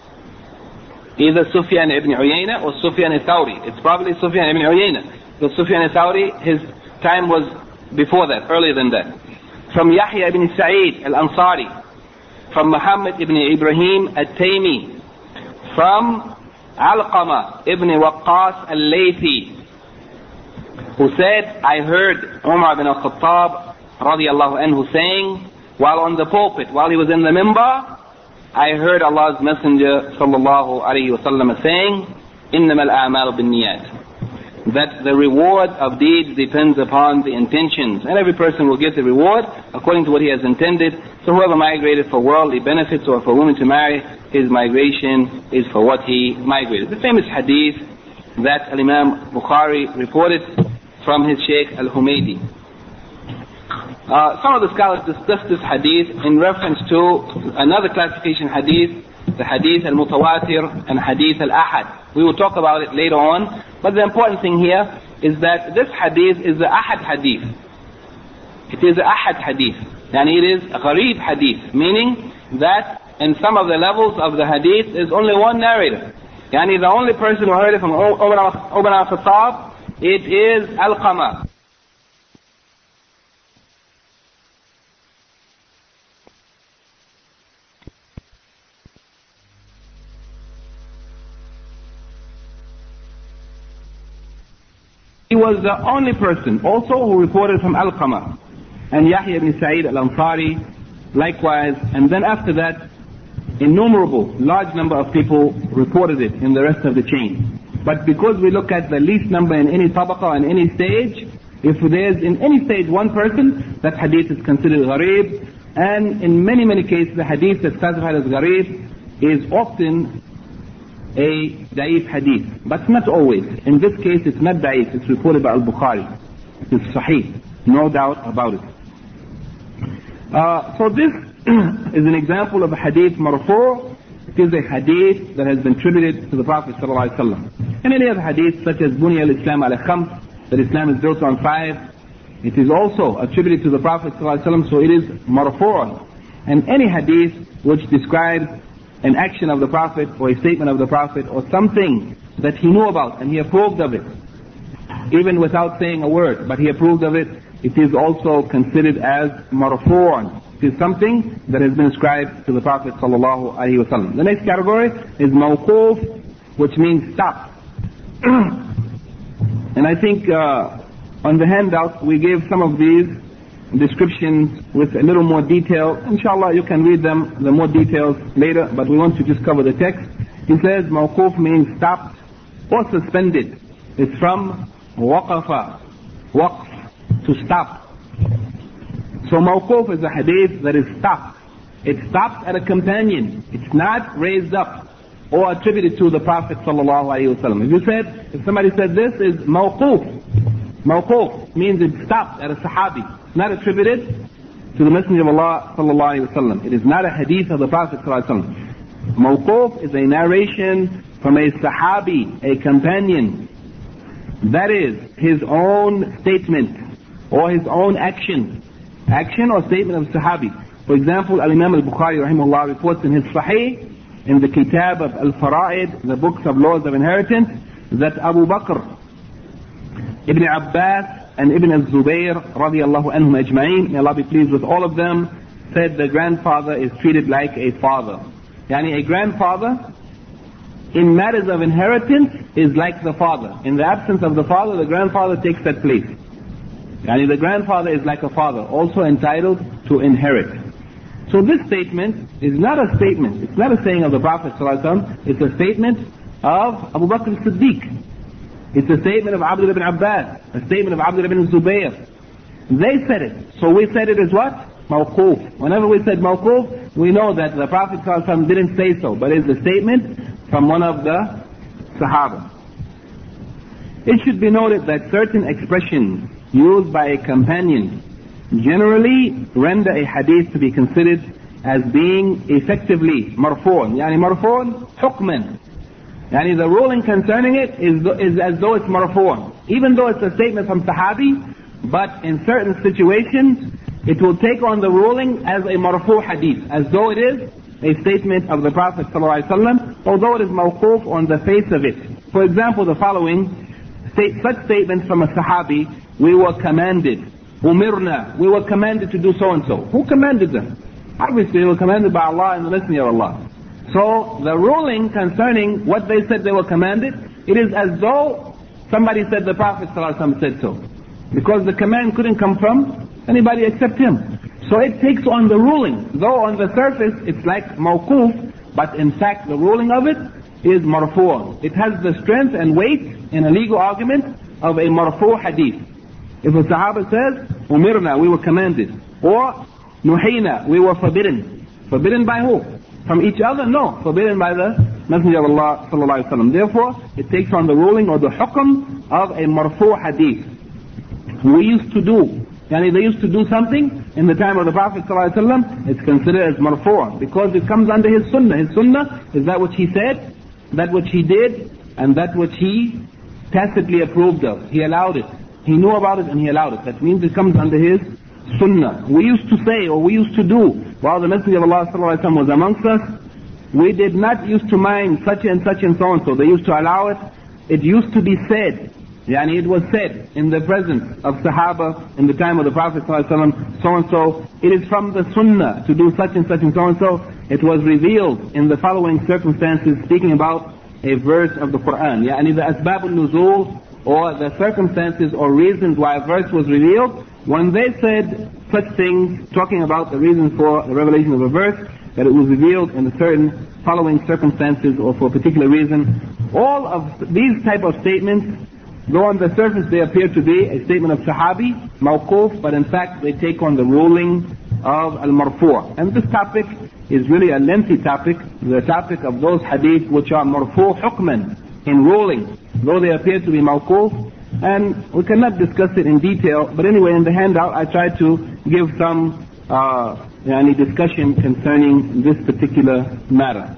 either Sufyan ibn Uyayna or Sufyan al-Thawri. It's probably Sufyan ibn Uyayna, because Sufyan al-Thawri, his time was before that, earlier than that. From Yahya ibn Sa'id al-Ansari, from Muhammad ibn Ibrahim al-Taymi, from Alqama ibn Waqqas al-Laythi, who said, I heard Umar ibn al-Khattab radiyallahu anhu saying, while on the pulpit, while he was in the minbar, I heard Allah's Messenger sallallahu alayhi wa sallam saying, إِنَّمَا الْأَعْمَالُ بِالنِّيَّاتِ, that the reward of deeds depends upon the intentions, and every person will get the reward according to what he has intended. So whoever migrated for worldly benefits or for women to marry, his migration is for what he migrated. The famous hadith that Imam Bukhari reported from his Shaykh Al-Humaydi. Some of the scholars discuss this hadith in reference to another classification hadith, the hadith al-mutawatir and hadith al-ahad. We will talk about it later on, but the important thing here is that this hadith is the ahad hadith. It is the ahad hadith, and it is a gharib hadith, meaning that in some of the levels of the hadith is only one narrator. Yani the only person who heard it from Umar al-Khattab, it is Alqama. He was the only person also who reported from Alqama, and Yahya ibn Sa'id al-Ansari likewise, and then after that innumerable large number of people reported it in the rest of the chain. But because we look at the least number in any tabaqa, in any stage, if there's in any stage one person, that hadith is considered gharib, and in many cases the hadith that's classified as gharib is often a da'if hadith, but not always. In this case it's not da'if, it's reported by Al-Bukhari. It's sahih, no doubt about it. So this is an example of a hadith marfu'. It is a hadith that has been attributed to the Prophet ﷺ. And any other hadith such as Bunya al-Islam ala khams, that Islam is built on 5, it is also attributed to the Prophet ﷺ, so it is marfu'. And any hadith which describes an action of the Prophet or a statement of the Prophet or something that he knew about and he approved of it, even without saying a word, but he approved of it, it is also considered as marfu'. It is something that has been ascribed to the Prophet sallallahu alaihi wasallam. The next category is mawquf, which means stop. And I think on the handout we gave some of these descriptions with a little more detail. Inshallah you can read them, the more details later, but we want to just cover the text. He says mawquf means stopped or suspended. It's from waqafa, waqf, to stop. So mawquf is a hadith that is stopped. It stops at a companion. It's not raised up or attributed to the Prophet sallallahu alaihi wasallam. If somebody said this is mawquf, mawquf means it stopped at a sahabi. It's not attributed to the Messenger of Allah sallallahu alaihi wasallam. It is not a hadith of the Prophet sallallahu alaihi wasallam. Mawquf is a narration from a sahabi, a companion. That is his own statement or his own action or statement of sahabi. For example, Al-Imam al-Bukhari rahimahullah reports in his Sahih, in the Kitab of Al-Fara'id, the books of laws of inheritance, that Abu Bakr, Ibn Abbas, and Ibn al-Zubayr radiyallahu anhum ajma'in, may Allah be pleased with all of them, said the grandfather is treated like a father. Yani a grandfather in matters of inheritance is like the father. In the absence of the father, the grandfather takes that place. Yani the grandfather is like a father, also entitled to inherit. So this statement is not a statement, it's not a saying of the Prophet ﷺ, it's a statement of Abu Bakr as-Siddiq. It's a statement of Abdullah ibn Abbas, a statement of Abdullah ibn Zubayr. They said it. So we said it as what? Mawquf. Whenever we said mawquf, we know that the Prophet ﷺ didn't say so, but it's a statement from one of the Sahaba. It should be noted that certain expressions used by a companion generally render a hadith to be considered as being effectively marfu'un. Yani marfu'un hukman. Yani the ruling concerning it is as though it's marfu'un. Even though it's a statement from Sahabi, but in certain situations it will take on the ruling as a marfu' hadith, as though it is a statement of the Prophet ﷺ, although it is mawquf on the face of it. For example, the following such statements from a Sahabi: we were commanded, umirna, we were commanded to do so and so. Who commanded them? Obviously they were commanded by Allah and the Messenger of Allah. So the ruling concerning what they said they were commanded, it is as though somebody said the Prophet ﷺ said so, because the command couldn't come from anybody except him. So it takes on the ruling, though on the surface it's like mawquf, but in fact the ruling of it is marfu'. It has the strength and weight in a legal argument of a marfu' hadith. If a Sahaba says, umirna, we were commanded, or nuhina, we were forbidden. Forbidden by who? From each other? No, forbidden by the Messenger of Allah sallallahu alaihi wasallam. Therefore, it takes on the ruling or the hukm of a marfu' hadith. We used to do, yani they used to do something in the time of the Prophet sallallahu alaihi wasallam, it's considered as marfu', because it comes under his sunnah. His sunnah is that which he said, that which he did, and that which he tacitly approved of. He allowed it. He knew about it and he allowed it. That means it comes under his sunnah. We used to say, or we used to do, while the Messenger of Allah sallallahu alaihi wasallam was amongst us, we did not used to mind such and such and so and so. They used to allow it. It used to be said, yani it was said in the presence of Sahaba in the time of the Prophet sallallahu alaihi wasallam, so and so. It is from the sunnah to do such and such and so and so. It was revealed in the following circumstances, speaking about a verse of the Quran. Yani the asbab al-nuzul, or the circumstances or reasons why a verse was revealed. When they said such things, talking about the reason for the revelation of a verse, that it was revealed in a certain following circumstances or for a particular reason, all of these type of statements, though on the surface they appear to be a statement of Sahabi, mawquf, but in fact they take on the ruling of al-marfu'. And this topic is really a lengthy topic, the topic of those hadith which are marfu' hukman, in ruling, though they appear to be mawquf, and we cannot discuss it in detail. But anyway, in the handout I tried to give some discussion concerning this particular matter.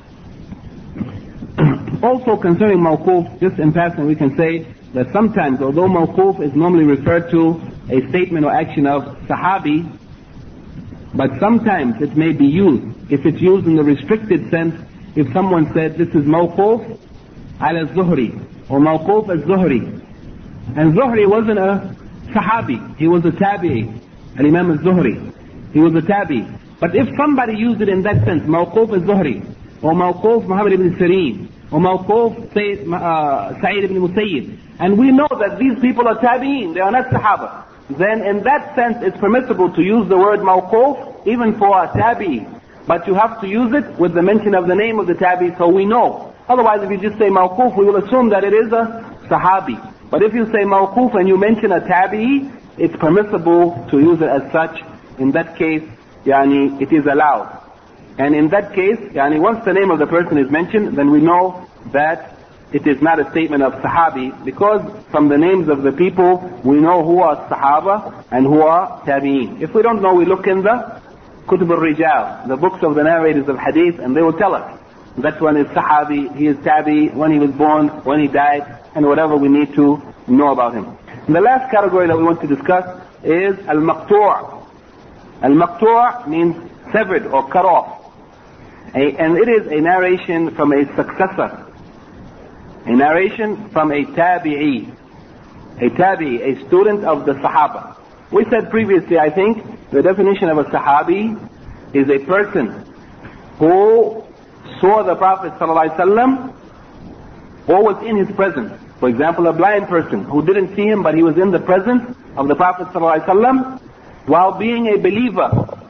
Also concerning mawquf, just in passing we can say that sometimes, although mawquf is normally referred to a statement or action of Sahabi, but sometimes it may be used, if it's used in the restricted sense, if someone said this is mawquf ala Zuhri, or mawquf al-Zuhri. And Zuhri wasn't a Sahabi, he was a Tabi'i, al-Imam al-Zuhri. He was a Tabi'i. But if somebody used it in that sense, mawquf al-Zuhri, or mawquf Muhammad ibn Sirin, or mawquf Sa'id ibn Musayyib, and we know that these people are Tabi'in, they are not Sahaba, then in that sense it's permissible to use the word mawquf even for a Tabi'i. But you have to use it with the mention of the name of the Tabi'i so we know. Otherwise, if you just say mawquf, we will assume that it is a Sahabi. But if you say mawquf and you mention a Tabi'i, it's permissible to use it as such. In that case, it is allowed. And in that case, once the name of the person is mentioned, then we know that it is not a statement of Sahabi, because from the names of the people, we know who are Sahaba and who are Tabi'in. If we don't know, we look in the Kutub al-Rijal, the books of the narrators of Hadith, and they will tell us that one is Sahabi, he is Tabi, when he was born, when he died, and whatever we need to know about him. And the last category that we want to discuss is al-maqtu'. Al-maqtu' means severed or cut off. And it is a narration from a successor. A narration from a Tabi'i. A Tabi'i, a student of the Sahaba. We said previously, I think, the definition of a Sahabi is a person who saw the Prophet ﷺ or was in his presence. For example, a blind person who didn't see him but he was in the presence of the Prophet ﷺ while being a believer.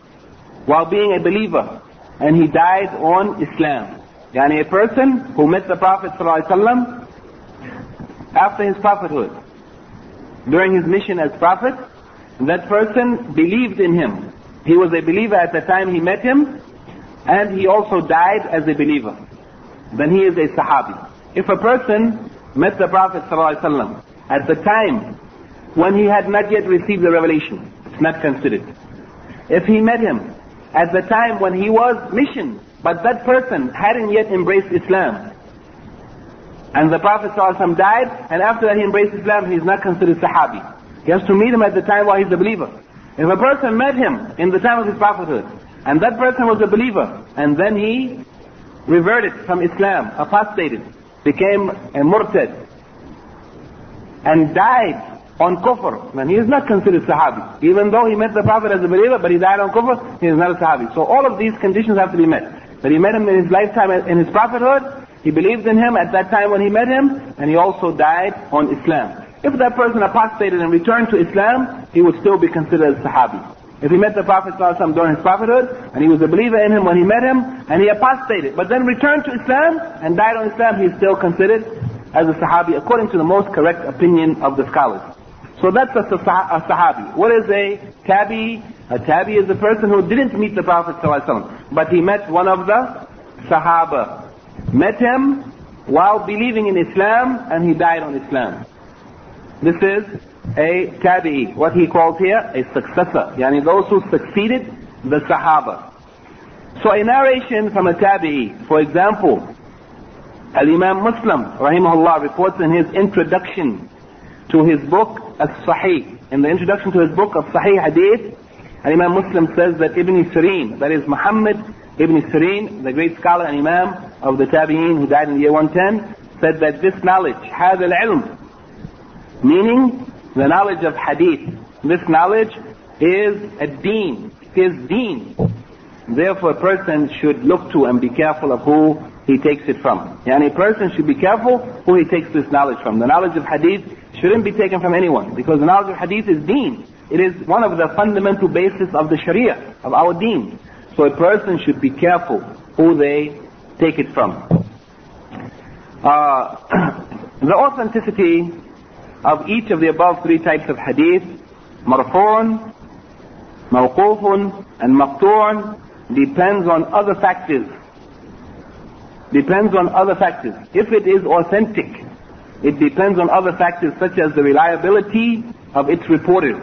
And he died on Islam. A person who met the Prophet ﷺ after his prophethood, during his mission as prophet, that person believed in him. He was a believer at the time he met him, and he also died as a believer. Then he is a Sahabi. If a person met the Prophet ﷺ at the time when he had not yet received the revelation, it's not considered. If he met him at the time when he was missioned, but that person hadn't yet embraced Islam, and the Prophet ﷺ died, and after that he embraced Islam, he is not considered Sahabi. He has to meet him at the time while he's a believer. If a person met him in the time of his prophethood, and that person was a believer, and then he reverted from Islam, apostated, became a murtad, and died on kufr, then he is not considered Sahabi. Even though he met the Prophet as a believer, but he died on kufr, he is not a Sahabi. So all of these conditions have to be met. That he met him in his lifetime, in his prophethood, he believed in him at that time when he met him, and he also died on Islam. If that person apostated and returned to Islam, he would still be considered a Sahabi. If he met the Prophet ﷺ during his prophethood, and he was a believer in him when he met him, and he apostated, but then returned to Islam and died on Islam, he is still considered as a Sahabi, according to the most correct opinion of the scholars. So that's a Sahabi. What is a Tabi? A Tabi is a person who didn't meet the Prophet ﷺ, but he met one of the Sahaba. Met him while believing in Islam, and he died on Islam. This is a Tabi'i, what he calls here a successor, yani those who succeeded the Sahaba. So a narration from a Tabi'i, for example, Al-Imam Muslim rahimahullah reports in his introduction to his book As-Sahih, in the introduction to his book of Sahih Hadith, Al-Imam Muslim says that Ibn Sirin, that is Muhammad Ibn Sirin, the great scholar and Imam of the Tabi'een who died in the year 110, said that this knowledge, هذا العلم, meaning the knowledge of hadith, this knowledge is a deen, is deen. Therefore a person should look to and be careful of who he takes it from. Yani a person should be careful who he takes this knowledge from. The knowledge of hadith shouldn't be taken from anyone, because the knowledge of hadith is deen. It is one of the fundamental basis of the sharia, of our deen. So a person should be careful who they take it from. The authenticity of each of the above three types of hadith, marfu'un, mawqufun, and maqtu'un, depends on other factors. Depends on other factors. If it is authentic, it depends on other factors such as the reliability of its reporters.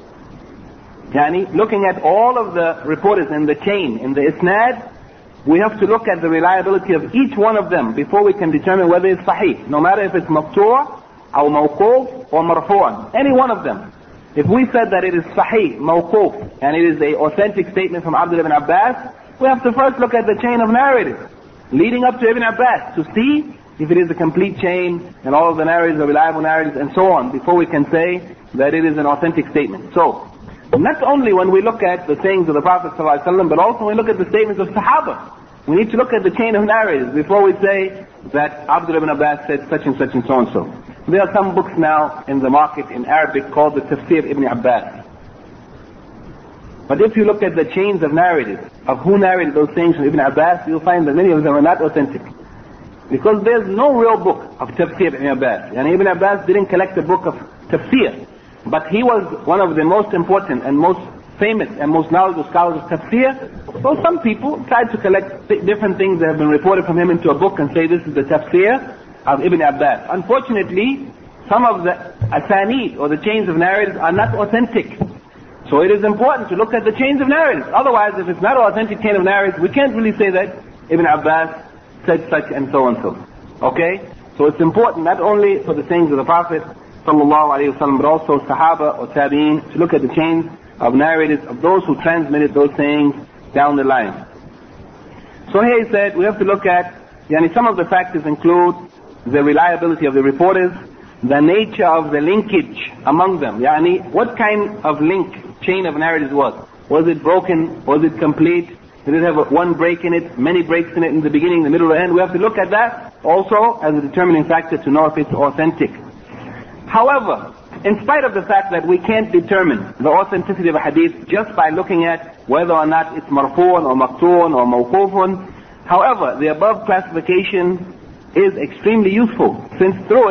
Yani, looking at all of the reporters in the chain, in the isnad, we have to look at the reliability of each one of them before we can determine whether it's sahih. No matter if it's maqtu' or mawquf or marfu'an, any one of them. If we said that it is sahih, mawquf, and it is an authentic statement from Abdullah ibn Abbas, we have to first look at the chain of narratives leading up to Ibn Abbas to see if it is a complete chain and all of the narratives are reliable narratives and so on, before we can say that it is an authentic statement. So, not only when we look at the sayings of the Prophet ﷺ, but also when we look at the statements of Sahaba. We need to look at the chain of narratives before we say that Abdullah ibn Abbas said such and such and so and so. There are some books now in the market in Arabic called the Tafsir Ibn Abbas. But if you look at the chains of narratives, of who narrated those things from Ibn Abbas, you'll find that many of them are not authentic. Because there's no real book of Tafsir Ibn Abbas. And Ibn Abbas didn't collect a book of Tafsir. But he was one of the most important and most famous and most knowledgeable scholars of Tafsir. So some people tried to collect different things that have been reported from him into a book and say this is the Tafsir of Ibn Abbas. Unfortunately, some of the asanid or the chains of narratives are not authentic. So it is important to look at the chains of narratives. Otherwise, if it's not an authentic chain of narratives, we can't really say that Ibn Abbas said such and so and so. Okay? So it's important not only for the sayings of the Prophet sallallahu alaihi wasallam, but also Sahaba or Tabi'een, to look at the chains of narratives of those who transmitted those sayings down the line. So here he said, we have to look at, some of the factors include the reliability of the reporters, the nature of the linkage among them. What kind of link, chain of narratives was? Was it broken? Was it complete? Did it have one break in it, many breaks in it in the beginning, the middle, or end? We have to look at that also as a determining factor to know if it's authentic. However, in spite of the fact that we can't determine the authenticity of a hadith just by looking at whether or not it's marfu'un or maqtu'un or mawqufun, however, the above classification is extremely useful, since through it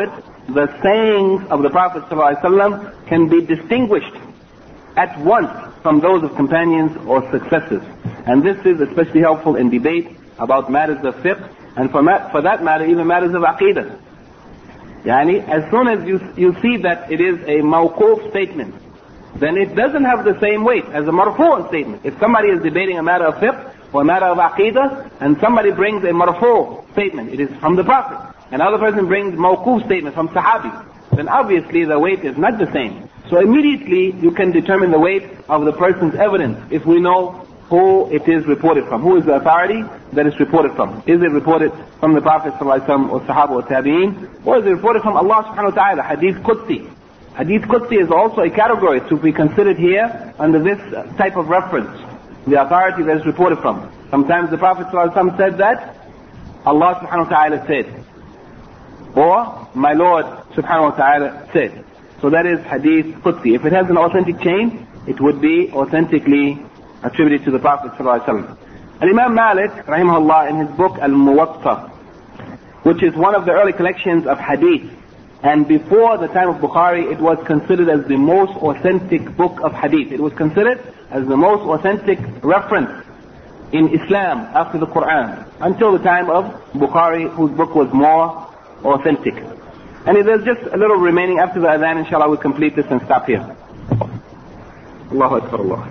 the sayings of the Prophet ﷺ can be distinguished at once from those of companions or successors. And this is especially helpful in debate about matters of fiqh, and for that matter, even matters of aqidah. Yani, as soon as you see that it is a mawquf statement, then it doesn't have the same weight as a marfu' statement. If somebody is debating a matter of fiqh or a matter of aqidah, and somebody brings a marfu' statement, it is from the Prophet, another person brings mawquf statement from Sahabi, then obviously the weight is not the same. So immediately you can determine the weight of the person's evidence if we know who it is reported from. Who is the authority that is reported from? Is it reported from the Prophet ﷺ or Sahaba or Tabi'een? Or is it reported from Allah subhanahu wa ta'ala? Hadith Qudsi. Hadith Qudsi is also a category to be considered here under this type of reference. The authority that is reported from. Sometimes the Prophet ﷺ said that Allah subhanahu wa ta'ala said. Or my Lord subhanahu wa ta'ala said. So that is Hadith Qudsi. If it has an authentic chain, it would be authentically attributed to the Prophet ﷺ. And Imam Malik, rahimahullah, in his book Al-Muwatta, which is one of the early collections of hadith, and before the time of Bukhari, it was considered as the most authentic book of hadith. It was considered as the most authentic reference in Islam after the Quran, until the time of Bukhari, whose book was more authentic. And if there's just a little remaining after the adhan, inshallah we'll complete this and stop here. Allahu Akbar, Allah.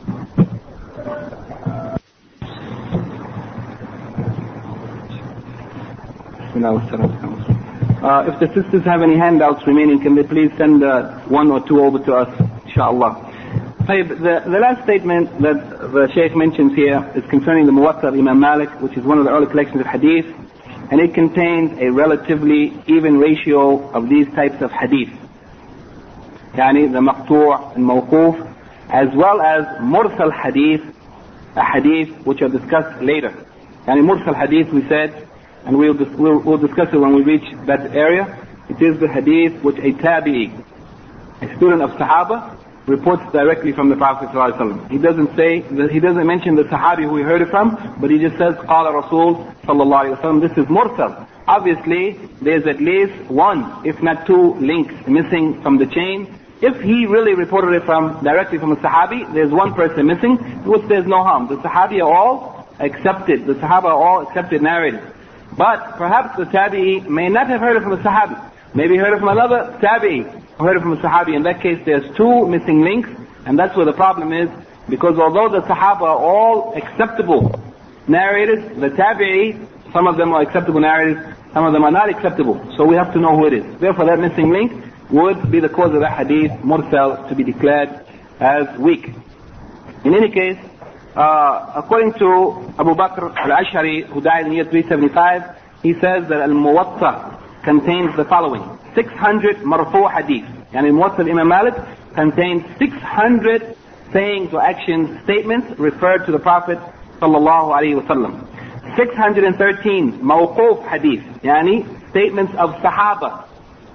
If the sisters have any handouts remaining, can they please send one or two over to us, inshallah. The last statement that the Shaykh mentions here is concerning the Muwatta of Imam Malik, which is one of the early collections of hadith, and it contains a relatively even ratio of these types of hadith. Yani the maqtu' and mawquf, as well as mursal hadith, a hadith which are discussed later. Yani mursal hadith, we said, and we'll discuss it when we reach that area. It is the hadith which a tabi'i, a student of Sahaba, reports directly from the Prophet ﷺ. He doesn't mention the Sahabi who he heard it from, but he just says, Qala Rasul sallallahu alayhi wa sallam. This is mursal. Obviously, there's at least one, if not two, links missing from the chain. If he really reported it directly from a Sahabi, there's one person missing, which there's no harm. The Sahabi are all accepted. The Sahaba are all accepted narrators. But perhaps the Tabi'i may not have heard it from a Sahabi. Maybe he heard it from another Tabi'i, or heard it from a Sahabi. In that case, there's two missing links, and that's where the problem is, because although the Sahaba are all acceptable narrators, the Tabi'i, some of them are acceptable narrators, some of them are not acceptable. So we have to know who it is. Therefore, that missing link would be the cause of that hadith, mursal, to be declared as weak. In any case, according to Abu Bakr al-Ash'ari, who died in the year 375, he says that Al-Muwatta contains the following: 600 marfu' hadith. And Muwatta al-Imam Malik contains 600 sayings or actions, statements referred to the Prophet sallallahu alaihi wasallam. 613 mawquf hadith, yani statements of Sahaba.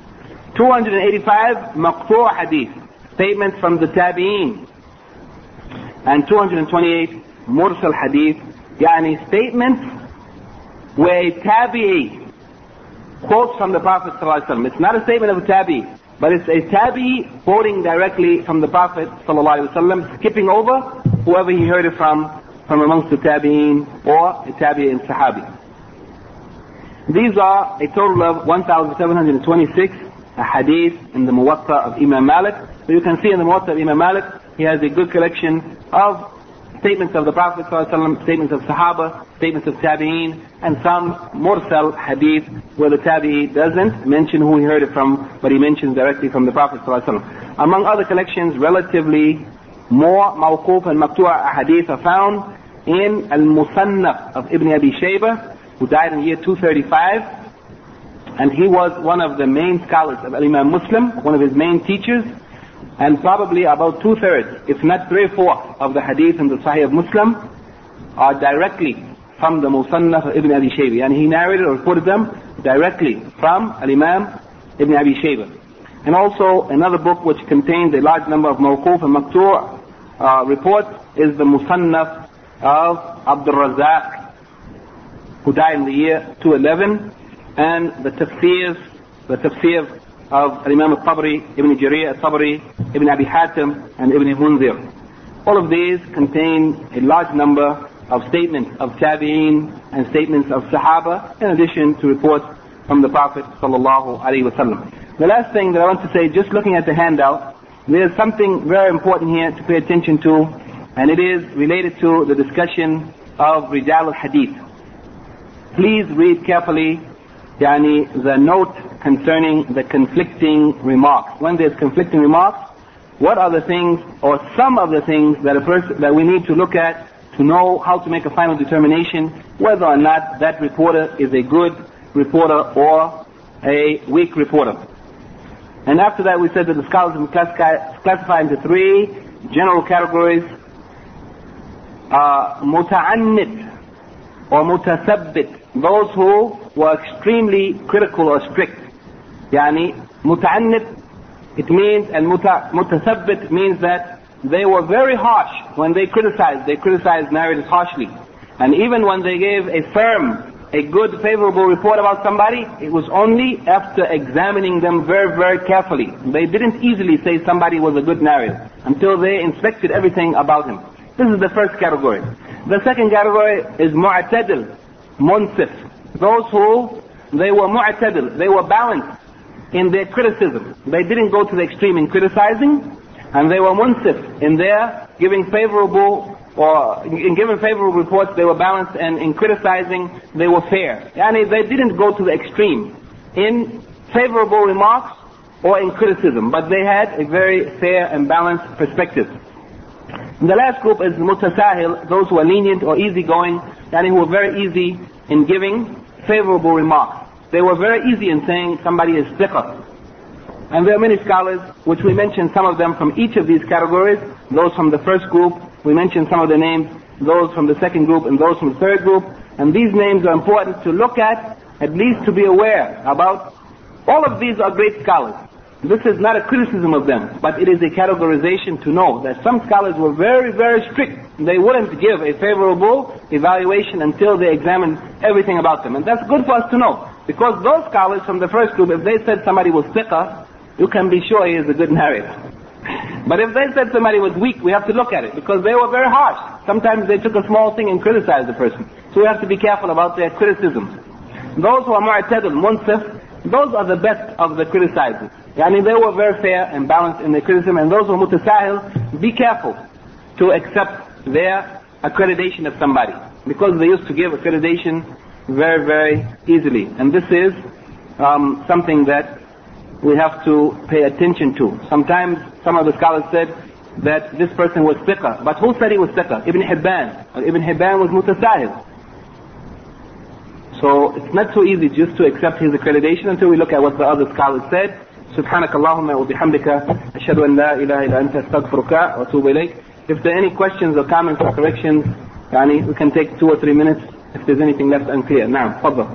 285 maqtu' hadith, statements from the Tabi'een. And 228 mursal hadith, yani statements where a Tabi'i quotes from the Prophet ﷺ. It's not a statement of a Tabi'i, but it's a Tabi'i quoting directly from the Prophet ﷺ, skipping over whoever he heard it from amongst the Tabi'een or a Tabi'i and Sahabi. These are a total of 1,726 hadith in the Muwatta of Imam Malik. So you can see in the Muwatta of Imam Malik, he has a good collection of statements of the Prophet ﷺ, statements of Sahaba, statements of Tabi'een, and some mursal hadith where the Tabi'i doesn't mention who he heard it from, but he mentions directly from the Prophet ﷺ. Among other collections, relatively more mawquf and maqtu' hadith are found in Al-Musannaf of Ibn Abi Shaybah, who died in the year 235, and he was one of the main scholars of Imam Muslim, one of his main teachers, and probably about 2/3, if not 3/4 of the hadith in the Sahih of Muslim are directly from the Musannaf of Ibn Abi Shaybah, and he narrated or reported them directly from Al-Imam Ibn Abi Shaybah. And also another book which contains a large number of mawquf and maqtu' reports is the Musannaf of Abdul Razak, who died in the year 211, and the tafsir of Imam al-Tabari, Ibn Jarir al-Tabari, Ibn Abi Hatim, and Ibn Munzir. All of these contain a large number of statements of Tabi'een and statements of Sahaba, in addition to reports from the Prophet sallallahu alaihi wasallam. The last thing that I want to say, just looking at the handout, there's something very important here to pay attention to, and it is related to the discussion of Rijal al-Hadith. Please read carefully the note concerning the conflicting remarks. When there's conflicting remarks, what are the things or some of the things that we need to look at to know how to make a final determination whether or not that reporter is a good reporter or a weak reporter. And after that we said that the scholars have classified into three general categories: muta'annid or mutathabbit, those who were extremely critical or strict. Muta'annid, it means, and mutathabbit means that they were very harsh when they criticized narrators harshly. And even when they gave a good, favorable report about somebody, it was only after examining them very, very carefully. They didn't easily say somebody was a good narrator until they inspected everything about him. This is the first category. The second category is mu'tadil, munsif. Those who, they were mu'tadil, they were balanced in their criticism. They didn't go to the extreme in criticizing, and they were munsif in their giving favorable reports. They were balanced, and in criticizing they were fair. They didn't go to the extreme in favorable remarks or in criticism, but they had a very fair and balanced perspective. And the last group is mutasahil, those who are lenient or easygoing, who were very easy in giving favorable remarks. They were very easy in saying somebody is thiqah. And there are many scholars, which we mentioned some of them from each of these categories. Those from the first group, we mentioned some of the names, those from the second group and those from the third group. And these names are important to look at least to be aware about. All of these are great scholars. This is not a criticism of them, but it is a categorization to know that some scholars were very, very strict. They wouldn't give a favorable evaluation until they examined everything about them. And that's good for us to know, because those scholars from the first group, if they said somebody was thiqah, you can be sure he is a good narrator. But if they said somebody was weak, we have to look at it, because they were very harsh. Sometimes they took a small thing and criticized the person. So we have to be careful about their criticisms. Those who are mu'tadil, munsif, those are the best of the criticizers. They were very fair and balanced in their criticism. And those who are mutasahil, be careful to accept their accreditation of somebody, because they used to give accreditation very, very easily. And this is something that we have to pay attention to. Sometimes some of the scholars said that this person was thiqah, but who said he was thiqah? Ibn Hibban. Ibn Hibban was mutasahil. So it's not so easy just to accept his accreditation until we look at what the other scholars said. سبحانك اللهم وبحمدك أشهد أن لا إله إلا أنت أستغفرك وأتوب إليك. If there are any questions or comments or corrections, we can take 2 or 3 minutes if there's anything left unclear. Now, تفضل.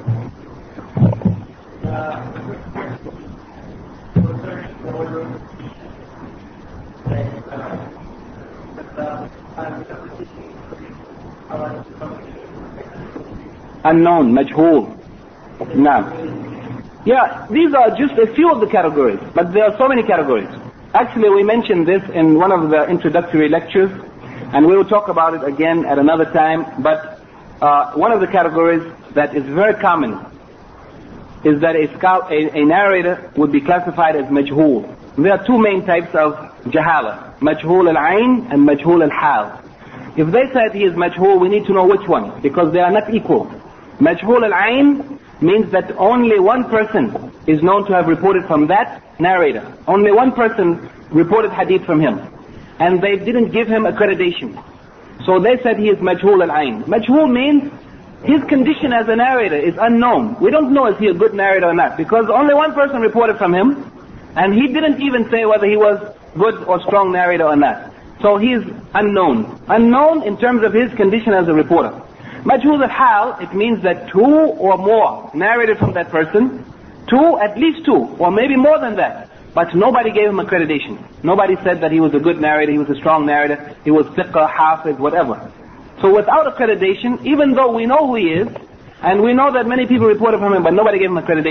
Unknown, majhul. Now. Yeah, these are just a few of the categories, but there are so many categories. Actually, we mentioned this in one of the introductory lectures, and we will talk about it again at another time. But one of the categories that is very common is that a narrator would be classified as majhul. There are two main types of jahala: majhul al-ayn and majhul al-hal. If they said he is majhul, we need to know which one, because they are not equal. Majhul al-ayn means that only one person is known to have reported from that narrator. Only one person reported hadith from him, and they didn't give him accreditation. So they said he is majhul al-ayn. Majhul means his condition as a narrator is unknown. We don't know if he is a good narrator or not, because only one person reported from him, and he didn't even say whether he was good or strong narrator or not. So he is unknown. Unknown in terms of his condition as a reporter. Majhul al-hal, it means that 2 or more narrated from that person, at least 2, or maybe more than that, but nobody gave him accreditation. Nobody said that he was a good narrator, he was a strong narrator, he was thiqah, hafiz, whatever. So without accreditation, even though we know who he is, and we know that many people reported from him, but nobody gave him accreditation.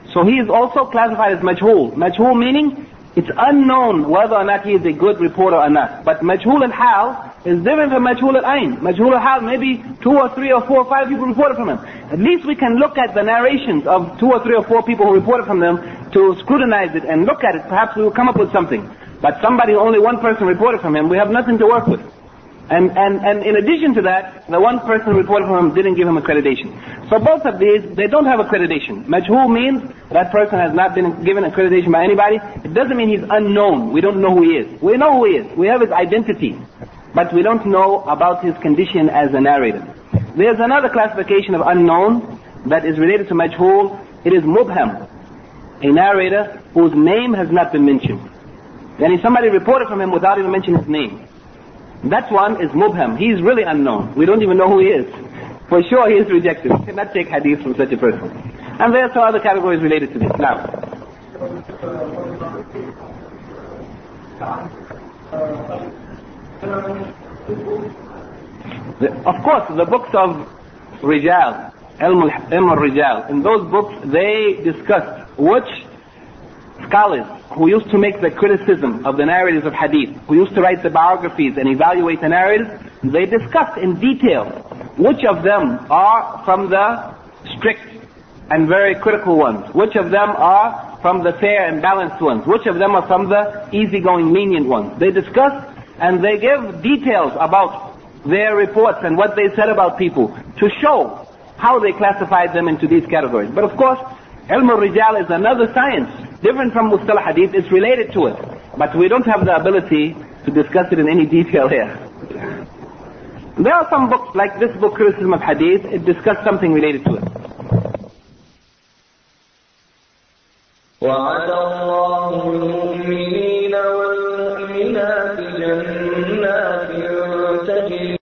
So he is also classified as majhul. Majhul meaning it's unknown whether or not he is a good reporter or not. But majhul al-hal is different from majhul al-ayn. Majhul al-hal, maybe 2 or 3 or 4 or 5 people reported from him. At least we can look at the narrations of 2 or 3 or 4 people who reported from them to scrutinize it and look at it. Perhaps we will come up with something. But somebody, only one person reported from him, we have nothing to work with. And in addition to that, the one person reported from him didn't give him accreditation. So both of these, they don't have accreditation. Majhul means that person has not been given accreditation by anybody. It doesn't mean he's unknown. We don't know who he is. We know who he is. We have his identity. But we don't know about his condition as a narrator. There's another classification of unknown that is related to majhul. It is mubham, a narrator whose name has not been mentioned. Yani somebody reported from him without even mentioning his name. That one is mubham. He is really unknown. We don't even know who he is. For sure he is rejected. We cannot take hadith from such a person. And there are some other categories related to this. Now, of course, the books of Rijal, Ilm al-Rijal, in those books they discussed which scholars who used to make the criticism of the narrators of hadith, who used to write the biographies and evaluate the narrators, they discussed in detail which of them are from the strict and very critical ones, which of them are from the fair and balanced ones, which of them are from the easygoing, lenient ones. They discuss and they give details about their reports and what they said about people to show how they classified them into these categories. But of course, Ilm al-Rijal is another science, different from Mustalah Hadith. It's related to it, but we don't have the ability to discuss it in any detail here. There are some books, like this book, Criticism of Hadith, it discussed something related to it.